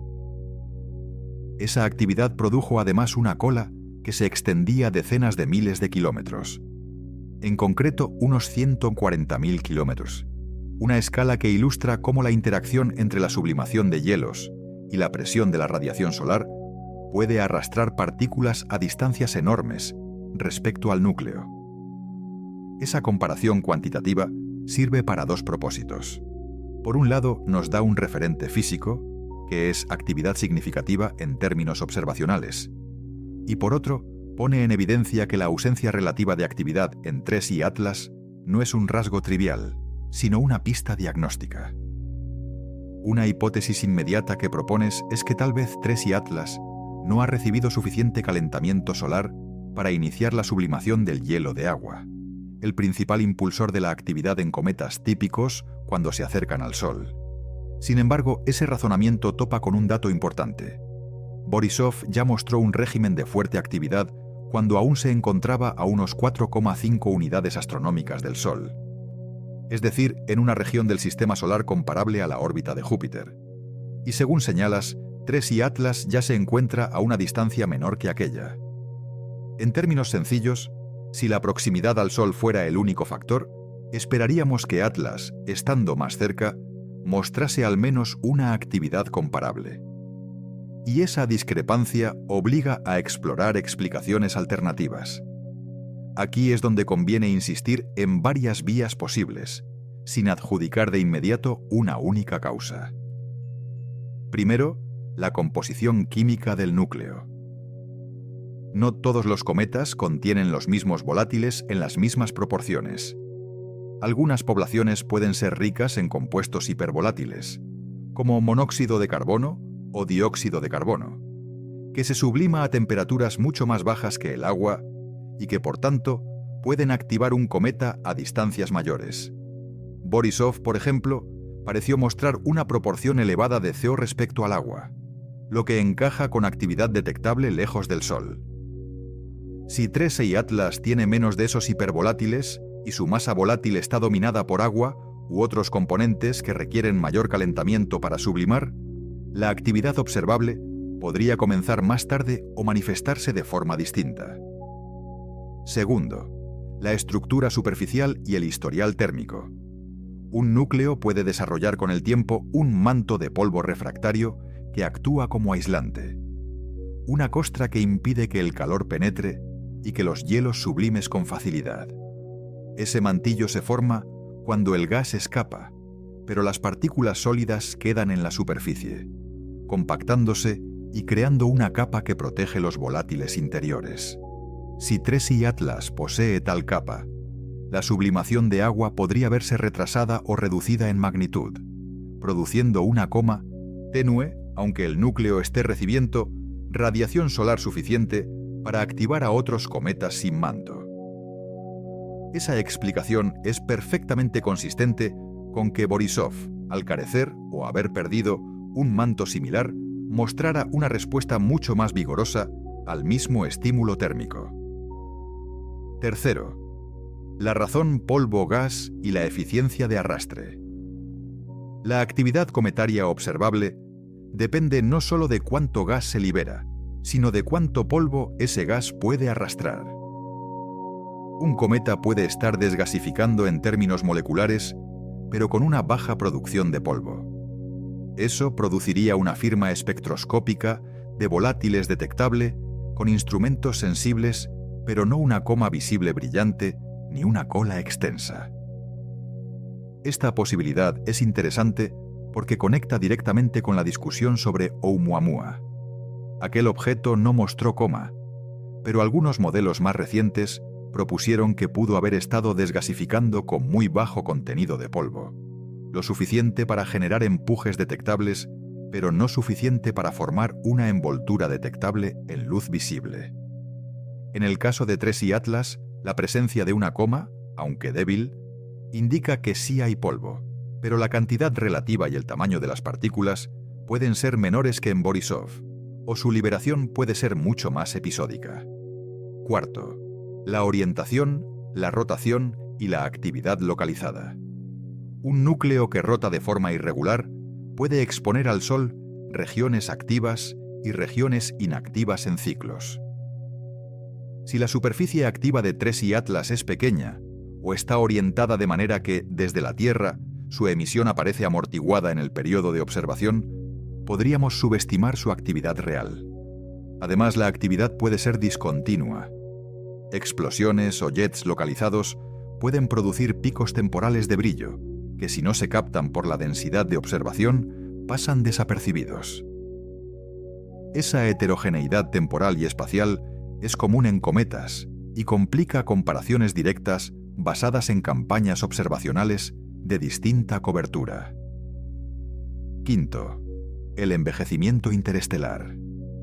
Esa actividad produjo además una cola que se extendía decenas de miles de kilómetros, en concreto unos 140.000 kilómetros, una escala que ilustra cómo la interacción entre la sublimación de hielos y la presión de la radiación solar puede arrastrar partículas a distancias enormes respecto al núcleo. Esa comparación cuantitativa sirve para dos propósitos. Por un lado, nos da un referente físico, que es actividad significativa en términos observacionales, y por otro, pone en evidencia que la ausencia relativa de actividad en TRES y Atlas no es un rasgo trivial, sino una pista diagnóstica. Una hipótesis inmediata que propones es que tal vez TRES y Atlas no ha recibido suficiente calentamiento solar para iniciar la sublimación del hielo de agua, el principal impulsor de la actividad en cometas típicos cuando se acercan al Sol. Sin embargo, ese razonamiento topa con un dato importante. Borisov ya mostró un régimen de fuerte actividad cuando aún se encontraba a unos 4,5 unidades astronómicas del Sol, es decir, en una región del sistema solar comparable a la órbita de Júpiter. Y según señalas, TRES y Atlas ya se encuentra a una distancia menor que aquella. En términos sencillos, si la proximidad al Sol fuera el único factor, esperaríamos que Atlas, estando más cerca, mostrase al menos una actividad comparable. Y esa discrepancia obliga a explorar explicaciones alternativas. Aquí es donde conviene insistir en varias vías posibles, sin adjudicar de inmediato una única causa. Primero, la composición química del núcleo. No todos los cometas contienen los mismos volátiles en las mismas proporciones. Algunas poblaciones pueden ser ricas en compuestos hipervolátiles, como monóxido de carbono o dióxido de carbono, que se sublima a temperaturas mucho más bajas que el agua y que, por tanto, pueden activar un cometa a distancias mayores. Borisov, por ejemplo, pareció mostrar una proporción elevada de CO respecto al agua, lo que encaja con actividad detectable lejos del Sol. Si TRES y Atlas tiene menos de esos hipervolátiles y su masa volátil está dominada por agua u otros componentes que requieren mayor calentamiento para sublimar, la actividad observable podría comenzar más tarde o manifestarse de forma distinta. Segundo, la estructura superficial y el historial térmico. Un núcleo puede desarrollar con el tiempo un manto de polvo refractario que actúa como aislante, una costra que impide que el calor penetre y que los hielos sublimes con facilidad. Ese mantillo se forma cuando el gas escapa, pero las partículas sólidas quedan en la superficie, compactándose y creando una capa que protege los volátiles interiores. Si TRES y Atlas posee tal capa, la sublimación de agua podría verse retrasada o reducida en magnitud, produciendo una coma tenue, aunque el núcleo esté recibiendo radiación solar suficiente para activar a otros cometas sin manto. Esa explicación es perfectamente consistente con que Borisov, al carecer o haber perdido un manto similar, mostrara una respuesta mucho más vigorosa al mismo estímulo térmico. Tercero, la razón polvo-gas y la eficiencia de arrastre. La actividad cometaria observable depende no solo de cuánto gas se libera, sino de cuánto polvo ese gas puede arrastrar. Un cometa puede estar desgasificando en términos moleculares, pero con una baja producción de polvo. Eso produciría una firma espectroscópica de volátiles detectable con instrumentos sensibles, pero no una coma visible brillante ni una cola extensa. Esta posibilidad es interesante porque conecta directamente con la discusión sobre Oumuamua. Aquel objeto no mostró coma, pero algunos modelos más recientes propusieron que pudo haber estado desgasificando con muy bajo contenido de polvo, lo suficiente para generar empujes detectables, pero no suficiente para formar una envoltura detectable en luz visible. En el caso de TRES y Atlas, la presencia de una coma, aunque débil, indica que sí hay polvo, pero la cantidad relativa y el tamaño de las partículas pueden ser menores que en Borisov, o su liberación puede ser mucho más episódica. Cuarto, la orientación, la rotación y la actividad localizada. Un núcleo que rota de forma irregular puede exponer al Sol regiones activas y regiones inactivas en ciclos. Si la superficie activa de TRES y Atlas es pequeña, o está orientada de manera que, desde la Tierra, su emisión aparece amortiguada en el periodo de observación, podríamos subestimar su actividad real. Además, la actividad puede ser discontinua. Explosiones o jets localizados pueden producir picos temporales de brillo, que si no se captan por la densidad de observación, pasan desapercibidos. Esa heterogeneidad temporal y espacial es común en cometas y complica comparaciones directas basadas en campañas observacionales de distinta cobertura. Quinto, el envejecimiento interestelar.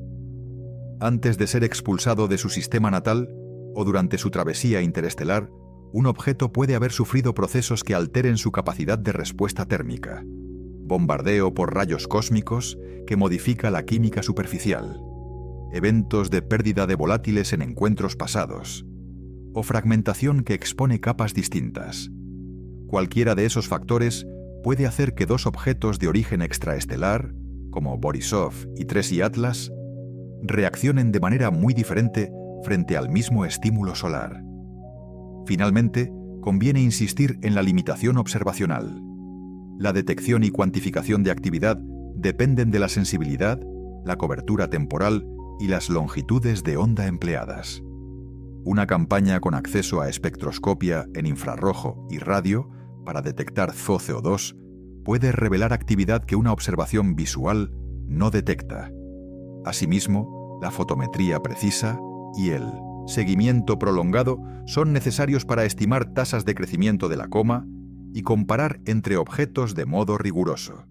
Antes de ser expulsado de su sistema natal o durante su travesía interestelar, un objeto puede haber sufrido procesos que alteren su capacidad de respuesta térmica, bombardeo por rayos cósmicos que modifica la química superficial, eventos de pérdida de volátiles en encuentros pasados, o fragmentación que expone capas distintas. Cualquiera de esos factores puede hacer que dos objetos de origen extraestelar, como Borisov y TRES y Atlas, reaccionen de manera muy diferente frente al mismo estímulo solar. Finalmente, conviene insistir en la limitación observacional. La detección y cuantificación de actividad dependen de la sensibilidad, la cobertura temporal y las longitudes de onda empleadas. Una campaña con acceso a espectroscopia en infrarrojo y radio para detectar ZoCO2 puede revelar actividad que una observación visual no detecta. Asimismo, la fotometría precisa y el seguimiento prolongado son necesarios para estimar tasas de crecimiento de la coma y comparar entre objetos de modo riguroso.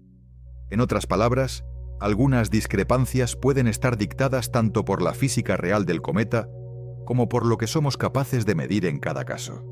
En otras palabras, algunas discrepancias pueden estar dictadas tanto por la física real del cometa como por lo que somos capaces de medir en cada caso.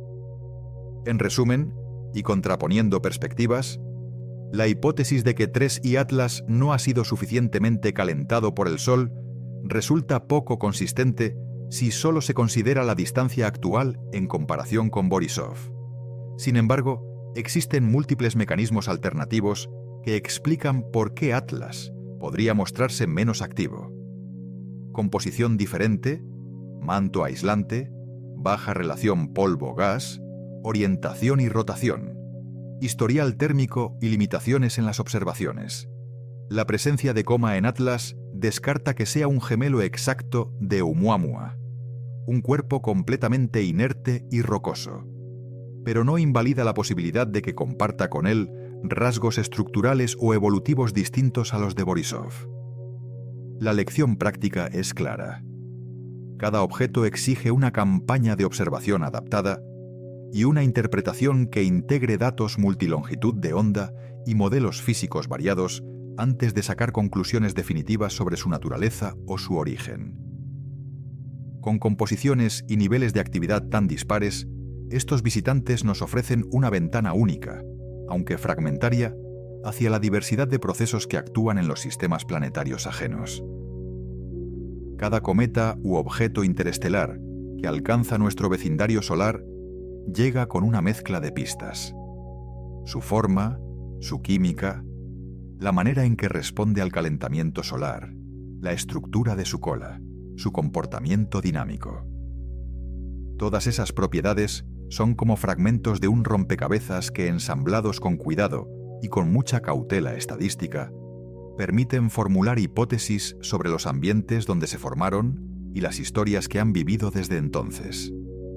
En resumen, y contraponiendo perspectivas, la hipótesis de que TRES y Atlas no ha sido suficientemente calentado por el Sol resulta poco consistente si solo se considera la distancia actual en comparación con Borisov. Sin embargo, existen múltiples mecanismos alternativos que explican por qué Atlas podría mostrarse menos activo. Composición diferente, manto aislante, baja relación polvo-gas, orientación y rotación, historial térmico y limitaciones en las observaciones. La presencia de coma en Atlas descarta que sea un gemelo exacto de Oumuamua, un cuerpo completamente inerte y rocoso, pero no invalida la posibilidad de que comparta con él rasgos estructurales o evolutivos distintos a los de Borisov. La lección práctica es clara. Cada objeto exige una campaña de observación adaptada y una interpretación que integre datos multilongitud de onda y modelos físicos variados antes de sacar conclusiones definitivas sobre su naturaleza o su origen. Con composiciones y niveles de actividad tan dispares, estos visitantes nos ofrecen una ventana única, aunque fragmentaria, hacia la diversidad de procesos que actúan en los sistemas planetarios ajenos. Cada cometa u objeto interestelar que alcanza nuestro vecindario solar llega con una mezcla de pistas. Su forma, su química, la manera en que responde al calentamiento solar, la estructura de su cola, su comportamiento dinámico. Todas esas propiedades son como fragmentos de un rompecabezas que, ensamblados con cuidado y con mucha cautela estadística, permiten formular hipótesis sobre los ambientes donde se formaron y las historias que han vivido desde entonces.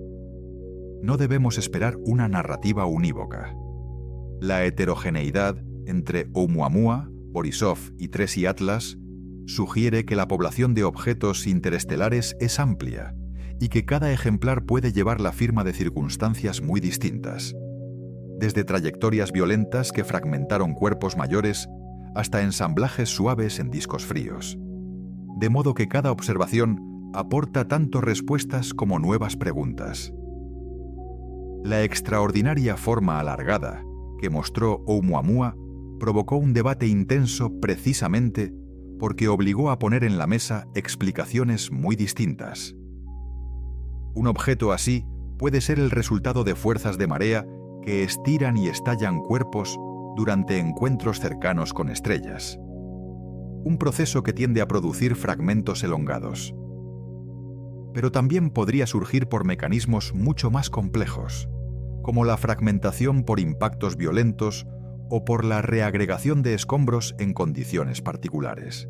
No debemos esperar una narrativa unívoca. La heterogeneidad entre Oumuamua, Borisov y TRES y Atlas sugiere que la población de objetos interestelares es amplia y que cada ejemplar puede llevar la firma de circunstancias muy distintas, desde trayectorias violentas que fragmentaron cuerpos mayores hasta ensamblajes suaves en discos fríos. De modo que cada observación aporta tanto respuestas como nuevas preguntas. La extraordinaria forma alargada que mostró Oumuamua provocó un debate intenso precisamente porque obligó a poner en la mesa explicaciones muy distintas. Un objeto así puede ser el resultado de fuerzas de marea que estiran y estallan cuerpos durante encuentros cercanos con estrellas. Un proceso que tiende a producir fragmentos elongados. Pero también podría surgir por mecanismos mucho más complejos, como la fragmentación por impactos violentos o por la reagregación de escombros en condiciones particulares.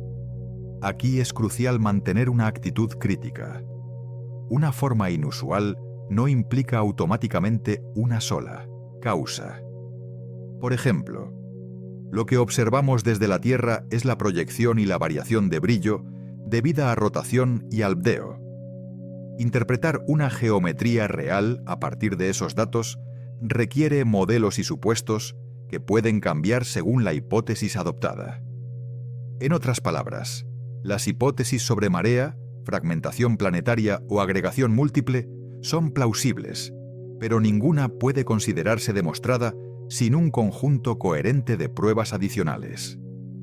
Aquí es crucial mantener una actitud crítica. Una forma inusual no implica automáticamente una sola causa. Por ejemplo, lo que observamos desde la Tierra es la proyección y la variación de brillo debida a rotación y albedeo. Interpretar una geometría real a partir de esos datos requiere modelos y supuestos que pueden cambiar según la hipótesis adoptada. En otras palabras, las hipótesis sobre marea, fragmentación planetaria o agregación múltiple son plausibles, pero ninguna puede considerarse demostrada sin un conjunto coherente de pruebas adicionales.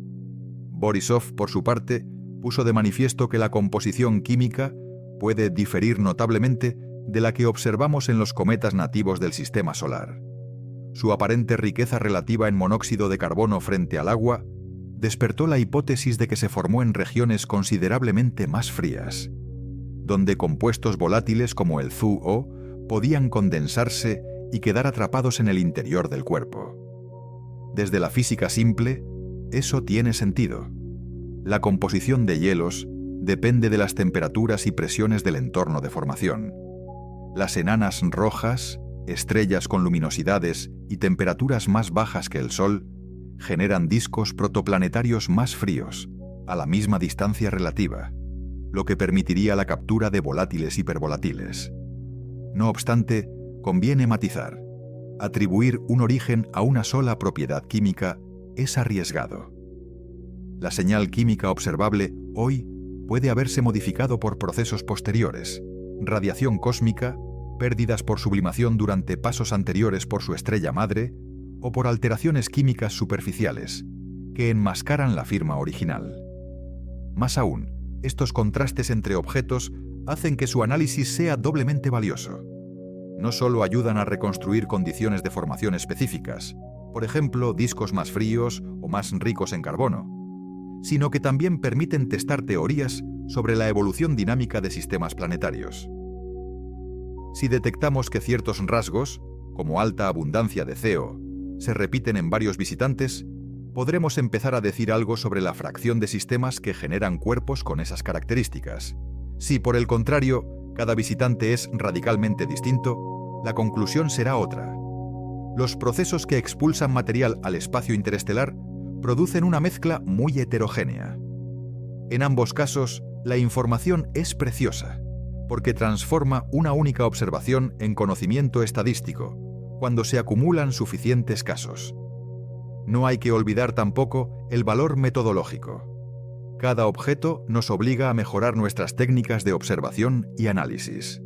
Borisov, por su parte, puso de manifiesto que la composición química puede diferir notablemente de la que observamos en los cometas nativos del sistema solar. Su aparente riqueza relativa en monóxido de carbono frente al agua despertó la hipótesis de que se formó en regiones considerablemente más frías, donde compuestos volátiles como el ZuO podían condensarse y quedar atrapados en el interior del cuerpo. Desde la física simple, eso tiene sentido. La composición de hielos depende de las temperaturas y presiones del entorno de formación. Las enanas rojas, estrellas con luminosidades y temperaturas más bajas que el Sol, generan discos protoplanetarios más fríos, a la misma distancia relativa, lo que permitiría la captura de volátiles hipervolátiles. No obstante, conviene matizar. Atribuir un origen a una sola propiedad química es arriesgado. La señal química observable hoy puede haberse modificado por procesos posteriores, radiación cósmica, pérdidas por sublimación durante pasos anteriores por su estrella madre o por alteraciones químicas superficiales, que enmascaran la firma original. Más aún, estos contrastes entre objetos hacen que su análisis sea doblemente valioso. No solo ayudan a reconstruir condiciones de formación específicas, por ejemplo, discos más fríos o más ricos en carbono, sino que también permiten testar teorías sobre la evolución dinámica de sistemas planetarios. Si detectamos que ciertos rasgos, como alta abundancia de CO, se repiten en varios visitantes, podremos empezar a decir algo sobre la fracción de sistemas que generan cuerpos con esas características. Si, por el contrario, cada visitante es radicalmente distinto, la conclusión será otra. Los procesos que expulsan material al espacio interestelar producen una mezcla muy heterogénea. En ambos casos, la información es preciosa, porque transforma una única observación en conocimiento estadístico, cuando se acumulan suficientes casos. No hay que olvidar tampoco el valor metodológico. Cada objeto nos obliga a mejorar nuestras técnicas de observación y análisis.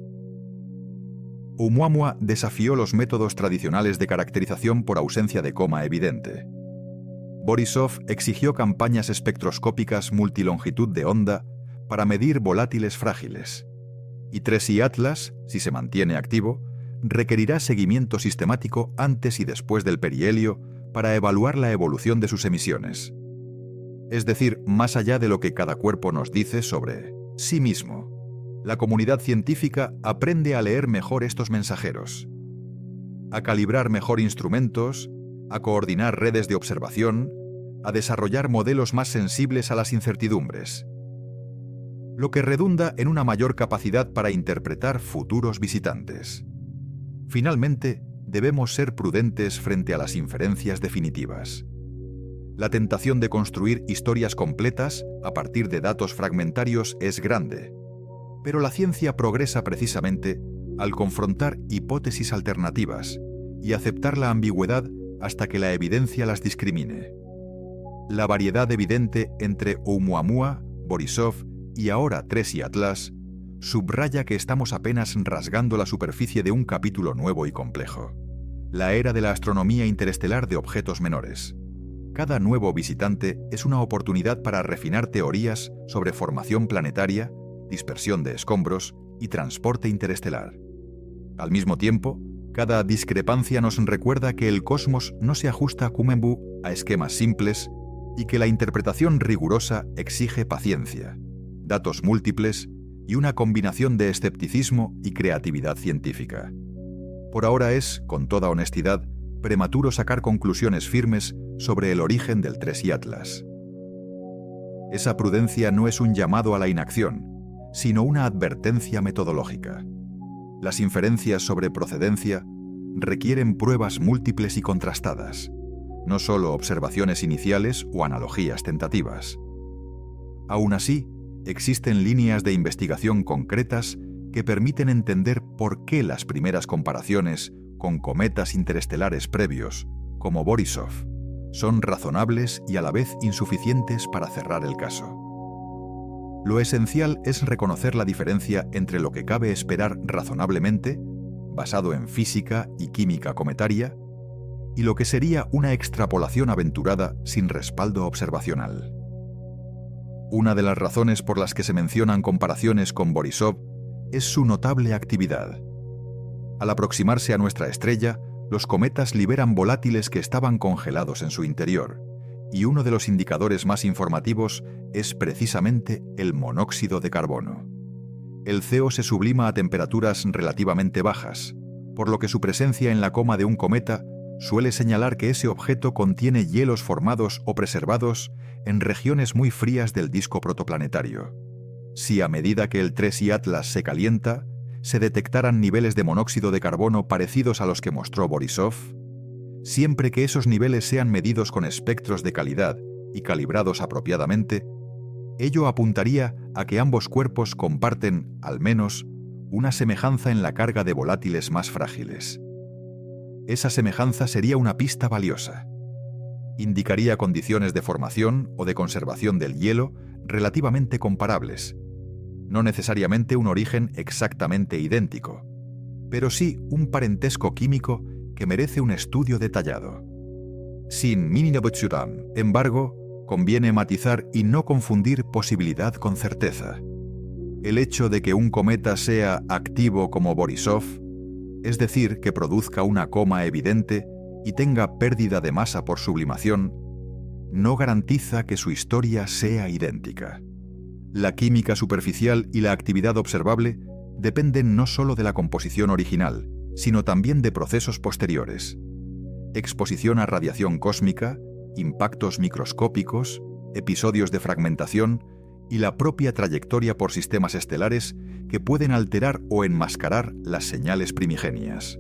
Oumuamua desafió los métodos tradicionales de caracterización por ausencia de coma evidente. Borisov exigió campañas espectroscópicas multilongitud de onda para medir volátiles frágiles. Y TRESI Atlas, si se mantiene activo, requerirá seguimiento sistemático antes y después del perihelio para evaluar la evolución de sus emisiones. Es decir, más allá de lo que cada cuerpo nos dice sobre sí mismo, la comunidad científica aprende a leer mejor estos mensajeros, a calibrar mejor instrumentos, a coordinar redes de observación, a desarrollar modelos más sensibles a las incertidumbres, lo que redunda en una mayor capacidad para interpretar futuros visitantes. Finalmente, debemos ser prudentes frente a las inferencias definitivas. La tentación de construir historias completas a partir de datos fragmentarios es grande, pero la ciencia progresa precisamente al confrontar hipótesis alternativas y aceptar la ambigüedad hasta que la evidencia las discrimine. La variedad evidente entre Oumuamua, Borisov y ahora 3 y Atlas subraya que estamos apenas rasgando la superficie de un capítulo nuevo y complejo. La era de la astronomía interestelar de objetos menores. Cada nuevo visitante es una oportunidad para refinar teorías sobre formación planetaria, dispersión de escombros y transporte interestelar. Al mismo tiempo, cada discrepancia nos recuerda que el cosmos no se ajusta a esquemas simples y que la interpretación rigurosa exige paciencia, datos múltiples y una combinación de escepticismo y creatividad científica. Por ahora es, con toda honestidad, prematuro sacar conclusiones firmes sobre el origen del 3 y Atlas. Esa prudencia no es un llamado a la inacción, sino una advertencia metodológica. Las inferencias sobre procedencia requieren pruebas múltiples y contrastadas, no solo observaciones iniciales o analogías tentativas. Aún así, existen líneas de investigación concretas que permiten entender por qué las primeras comparaciones con cometas interestelares previos, como Borisov, son razonables y a la vez insuficientes para cerrar el caso. Lo esencial es reconocer la diferencia entre lo que cabe esperar razonablemente, basado en física y química cometaria, y lo que sería una extrapolación aventurada sin respaldo observacional. Una de las razones por las que se mencionan comparaciones con Borisov es su notable actividad. Al aproximarse a nuestra estrella, los cometas liberan volátiles que estaban congelados en su interior, y uno de los indicadores más informativos es precisamente el monóxido de carbono. El CO se sublima a temperaturas relativamente bajas, por lo que su presencia en la coma de un cometa suele señalar que ese objeto contiene hielos formados o preservados en regiones muy frías del disco protoplanetario. Si a medida que el 3 y Atlas se calienta, se detectaran niveles de monóxido de carbono parecidos a los que mostró Borisov, siempre que esos niveles sean medidos con espectros de calidad y calibrados apropiadamente, ello apuntaría a que ambos cuerpos comparten, al menos, una semejanza en la carga de volátiles más frágiles. Esa semejanza sería una pista valiosa. Indicaría condiciones de formación o de conservación del hielo relativamente comparables, no necesariamente un origen exactamente idéntico, pero sí un parentesco químico que merece un estudio detallado. Sin embargo, conviene matizar y no confundir posibilidad con certeza. El hecho de que un cometa sea activo como Borisov, es decir, que produzca una coma evidente y tenga pérdida de masa por sublimación, no garantiza que su historia sea idéntica. La química superficial y la actividad observable dependen no solo de la composición original, sino también de procesos posteriores. Exposición a radiación cósmica, impactos microscópicos, episodios de fragmentación y la propia trayectoria por sistemas estelares que pueden alterar o enmascarar las señales primigenias.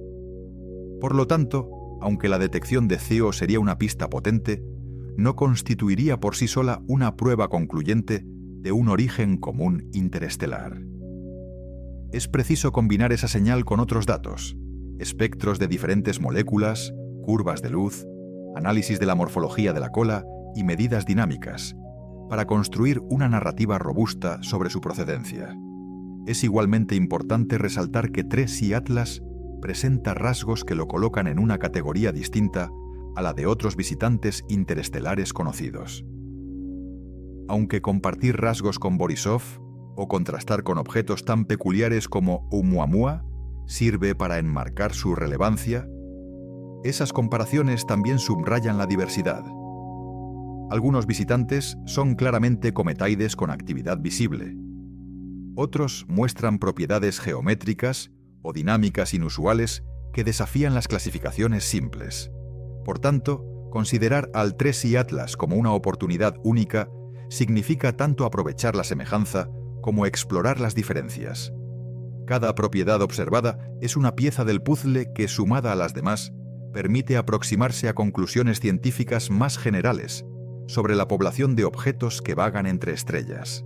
Por lo tanto, aunque la detección de CO sería una pista potente, no constituiría por sí sola una prueba concluyente de un origen común interestelar. Es preciso combinar esa señal con otros datos, espectros de diferentes moléculas, curvas de luz, análisis de la morfología de la cola y medidas dinámicas, para construir una narrativa robusta sobre su procedencia. Es igualmente importante resaltar que 3 y Atlas presenta rasgos que lo colocan en una categoría distinta a la de otros visitantes interestelares conocidos. Aunque compartir rasgos con Borisov o contrastar con objetos tan peculiares como Oumuamua sirve para enmarcar su relevancia, esas comparaciones también subrayan la diversidad. Algunos visitantes son claramente cometaides con actividad visible. Otros muestran propiedades geométricas o dinámicas inusuales que desafían las clasificaciones simples. Por tanto, considerar al 3 y Atlas como una oportunidad única significa tanto aprovechar la semejanza como explorar las diferencias. Cada propiedad observada es una pieza del puzzle que, sumada a las demás, permite aproximarse a conclusiones científicas más generales sobre la población de objetos que vagan entre estrellas.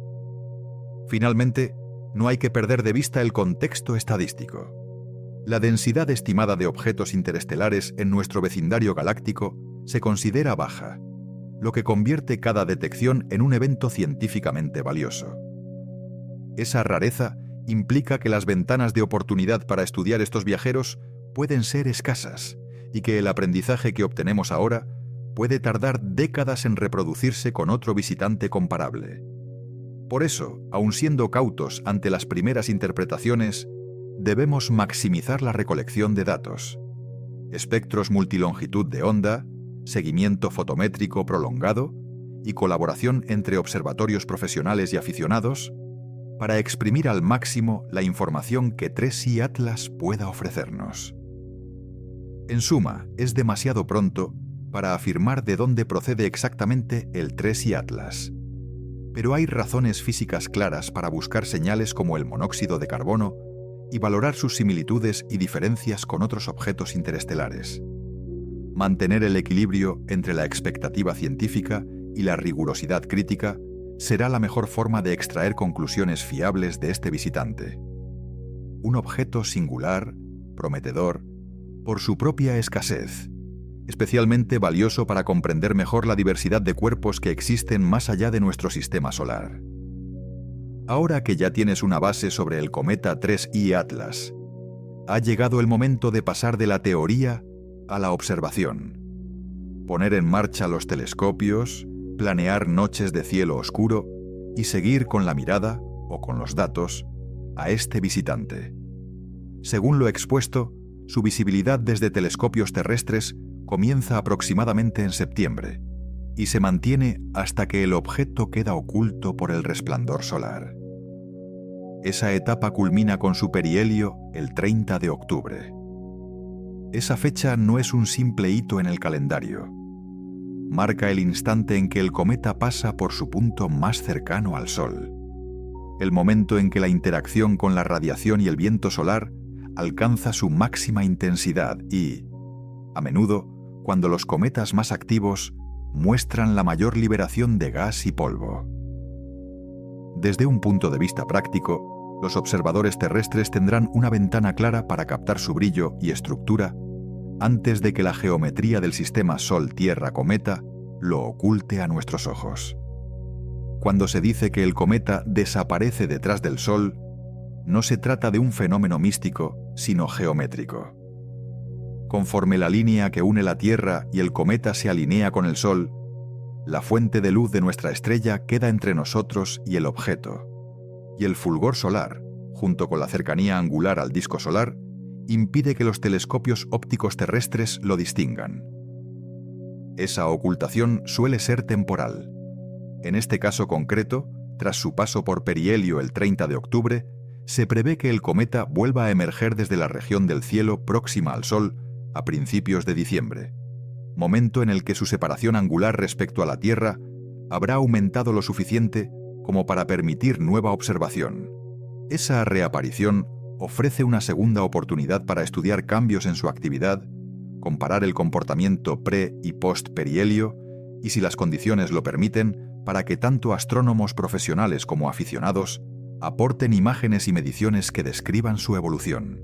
Finalmente, no hay que perder de vista el contexto estadístico. La densidad estimada de objetos interestelares en nuestro vecindario galáctico se considera baja, lo que convierte cada detección en un evento científicamente valioso. Esa rareza implica que las ventanas de oportunidad para estudiar estos viajeros pueden ser escasas y que el aprendizaje que obtenemos ahora puede tardar décadas en reproducirse con otro visitante comparable. Por eso, aun siendo cautos ante las primeras interpretaciones, debemos maximizar la recolección de datos. Espectros multilongitud de onda, seguimiento fotométrico prolongado y colaboración entre observatorios profesionales y aficionados para exprimir al máximo la información que TRES-I Atlas pueda ofrecernos. En suma, es demasiado pronto para afirmar de dónde procede exactamente el TRES-I Atlas. Pero hay razones físicas claras para buscar señales como el monóxido de carbono y valorar sus similitudes y diferencias con otros objetos interestelares. Mantener el equilibrio entre la expectativa científica y la rigurosidad crítica será la mejor forma de extraer conclusiones fiables de este visitante. Un objeto singular, prometedor, por su propia escasez, especialmente valioso para comprender mejor la diversidad de cuerpos que existen más allá de nuestro sistema solar. Ahora que ya tienes una base sobre el cometa TRES-I Atlas, ha llegado el momento de pasar de la teoría a la observación. Poner en marcha los telescopios, planear noches de cielo oscuro y seguir con la mirada, o con los datos, a este visitante. Según lo expuesto, su visibilidad desde telescopios terrestres comienza aproximadamente en septiembre y se mantiene hasta que el objeto queda oculto por el resplandor solar. Esa etapa culmina con su perihelio el 30 de octubre. Esa fecha no es un simple hito en el calendario. Marca el instante en que el cometa pasa por su punto más cercano al Sol, el momento en que la interacción con la radiación y el viento solar alcanza su máxima intensidad y, a menudo, cuando los cometas más activos muestran la mayor liberación de gas y polvo. Desde un punto de vista práctico, los observadores terrestres tendrán una ventana clara para captar su brillo y estructura antes de que la geometría del sistema Sol-Tierra-Cometa lo oculte a nuestros ojos. Cuando se dice que el cometa desaparece detrás del Sol, no se trata de un fenómeno místico, sino geométrico. Conforme la línea que une la Tierra y el cometa se alinea con el Sol, la fuente de luz de nuestra estrella queda entre nosotros y el objeto, y el fulgor solar, junto con la cercanía angular al disco solar, impide que los telescopios ópticos terrestres lo distingan. Esa ocultación suele ser temporal. En este caso concreto, tras su paso por perihelio el 30 de octubre, se prevé que el cometa vuelva a emerger desde la región del cielo próxima al Sol a principios de diciembre, momento en el que su separación angular respecto a la Tierra habrá aumentado lo suficiente como para permitir nueva observación. Esa reaparición ofrece una segunda oportunidad para estudiar cambios en su actividad, comparar el comportamiento pre- y post-perihelio y, si las condiciones lo permiten, para que tanto astrónomos profesionales como aficionados aporten imágenes y mediciones que describan su evolución.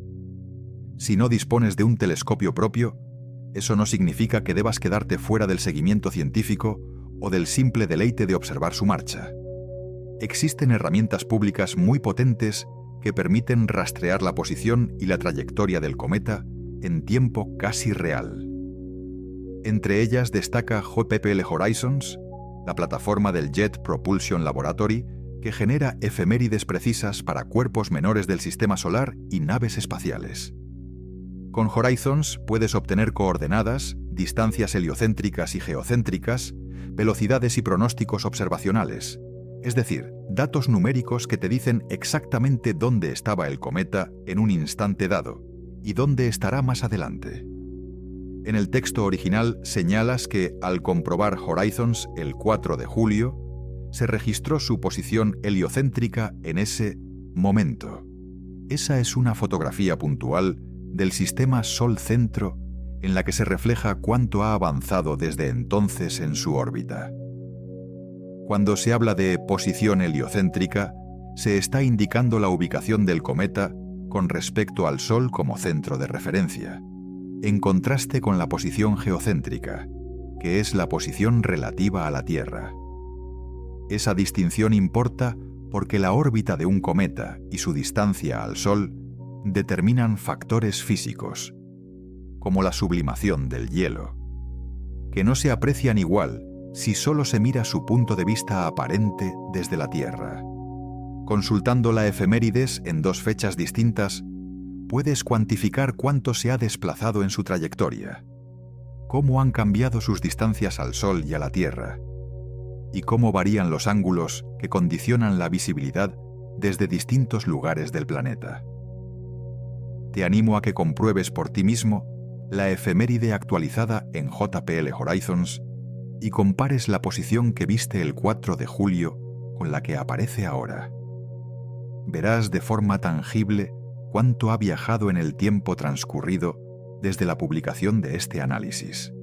Si no dispones de un telescopio propio, eso no significa que debas quedarte fuera del seguimiento científico o del simple deleite de observar su marcha. Existen herramientas públicas muy potentes que permiten rastrear la posición y la trayectoria del cometa en tiempo casi real. Entre ellas destaca JPL Horizons, la plataforma del Jet Propulsion Laboratory, que genera efemérides precisas para cuerpos menores del sistema solar y naves espaciales. Con Horizons puedes obtener coordenadas, distancias heliocéntricas y geocéntricas, velocidades y pronósticos observacionales, es decir, datos numéricos que te dicen exactamente dónde estaba el cometa en un instante dado y dónde estará más adelante. En el texto original señalas que, al comprobar Horizons el 4 de julio, se registró su posición heliocéntrica en ese momento. Esa es una fotografía puntual del sistema Sol-Centro en la que se refleja cuánto ha avanzado desde entonces en su órbita. Cuando se habla de posición heliocéntrica, se está indicando la ubicación del cometa con respecto al Sol como centro de referencia, en contraste con la posición geocéntrica, que es la posición relativa a la Tierra. Esa distinción importa porque la órbita de un cometa y su distancia al Sol determinan factores físicos, como la sublimación del hielo, que no se aprecian igual si solo se mira su punto de vista aparente desde la Tierra. Consultando la efemérides en dos fechas distintas, puedes cuantificar cuánto se ha desplazado en su trayectoria, cómo han cambiado sus distancias al Sol y a la Tierra, y cómo varían los ángulos que condicionan la visibilidad desde distintos lugares del planeta. Te animo a que compruebes por ti mismo la efeméride actualizada en JPL Horizons y compares la posición que viste el 4 de julio con la que aparece ahora. Verás de forma tangible cuánto ha viajado en el tiempo transcurrido desde la publicación de este análisis.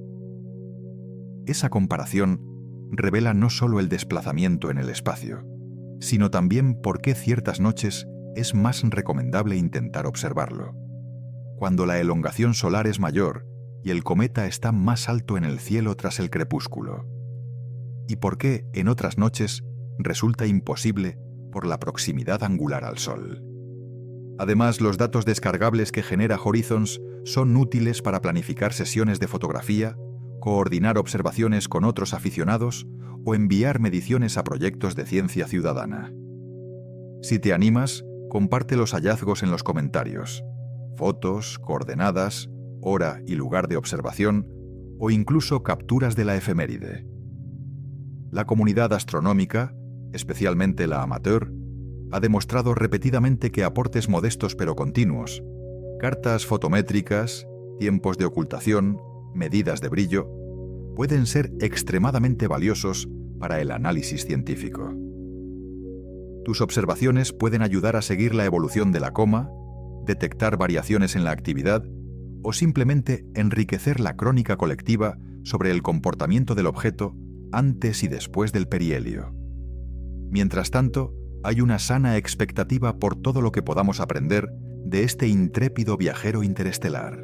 Esa comparación revela no solo el desplazamiento en el espacio, sino también por qué ciertas noches es más recomendable intentar observarlo, cuando la elongación solar es mayor y el cometa está más alto en el cielo tras el crepúsculo, y por qué en otras noches resulta imposible por la proximidad angular al Sol. Además, los datos descargables que genera Horizons son útiles para planificar sesiones de fotografía, coordinar observaciones con otros aficionados o enviar mediciones a proyectos de ciencia ciudadana. Si te animas, comparte los hallazgos en los comentarios, fotos, coordenadas, hora y lugar de observación o incluso capturas de la efeméride. La comunidad astronómica, especialmente la amateur, ha demostrado repetidamente que aportes modestos pero continuos, cartas fotométricas, tiempos de ocultación, medidas de brillo, pueden ser extremadamente valiosos para el análisis científico. Tus observaciones pueden ayudar a seguir la evolución de la coma, detectar variaciones en la actividad o simplemente enriquecer la crónica colectiva sobre el comportamiento del objeto antes y después del perihelio. Mientras tanto, hay una sana expectativa por todo lo que podamos aprender de este intrépido viajero interestelar.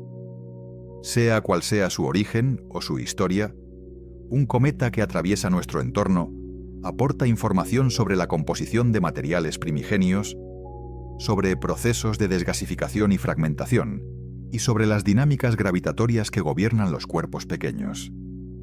Sea cual sea su origen o su historia, un cometa que atraviesa nuestro entorno aporta información sobre la composición de materiales primigenios, sobre procesos de desgasificación y fragmentación, y sobre las dinámicas gravitatorias que gobiernan los cuerpos pequeños.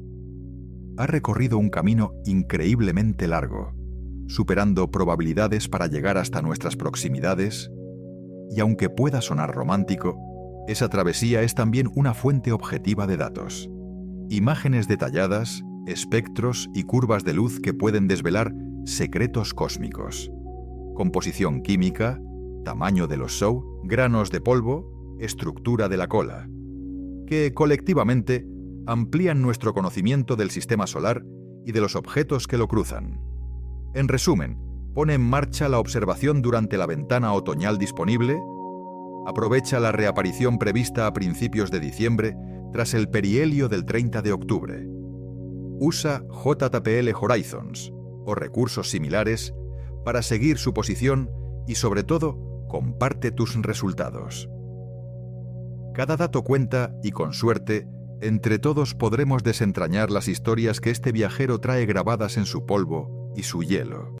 Ha recorrido un camino increíblemente largo, superando probabilidades para llegar hasta nuestras proximidades, y aunque pueda sonar romántico, esa travesía es también una fuente objetiva de datos, imágenes detalladas, espectros y curvas de luz que pueden desvelar secretos cósmicos, composición química, tamaño de los SOHO, granos de polvo, estructura de la cola, que colectivamente amplían nuestro conocimiento del sistema solar y de los objetos que lo cruzan. En resumen, pone en marcha la observación durante la ventana otoñal disponible, aprovecha la reaparición prevista a principios de diciembre tras el perihelio del 30 de octubre. Usa JPL Horizons o recursos similares para seguir su posición y, sobre todo, comparte tus resultados. Cada dato cuenta y, con suerte, entre todos podremos desentrañar las historias que este viajero trae grabadas en su polvo y su hielo.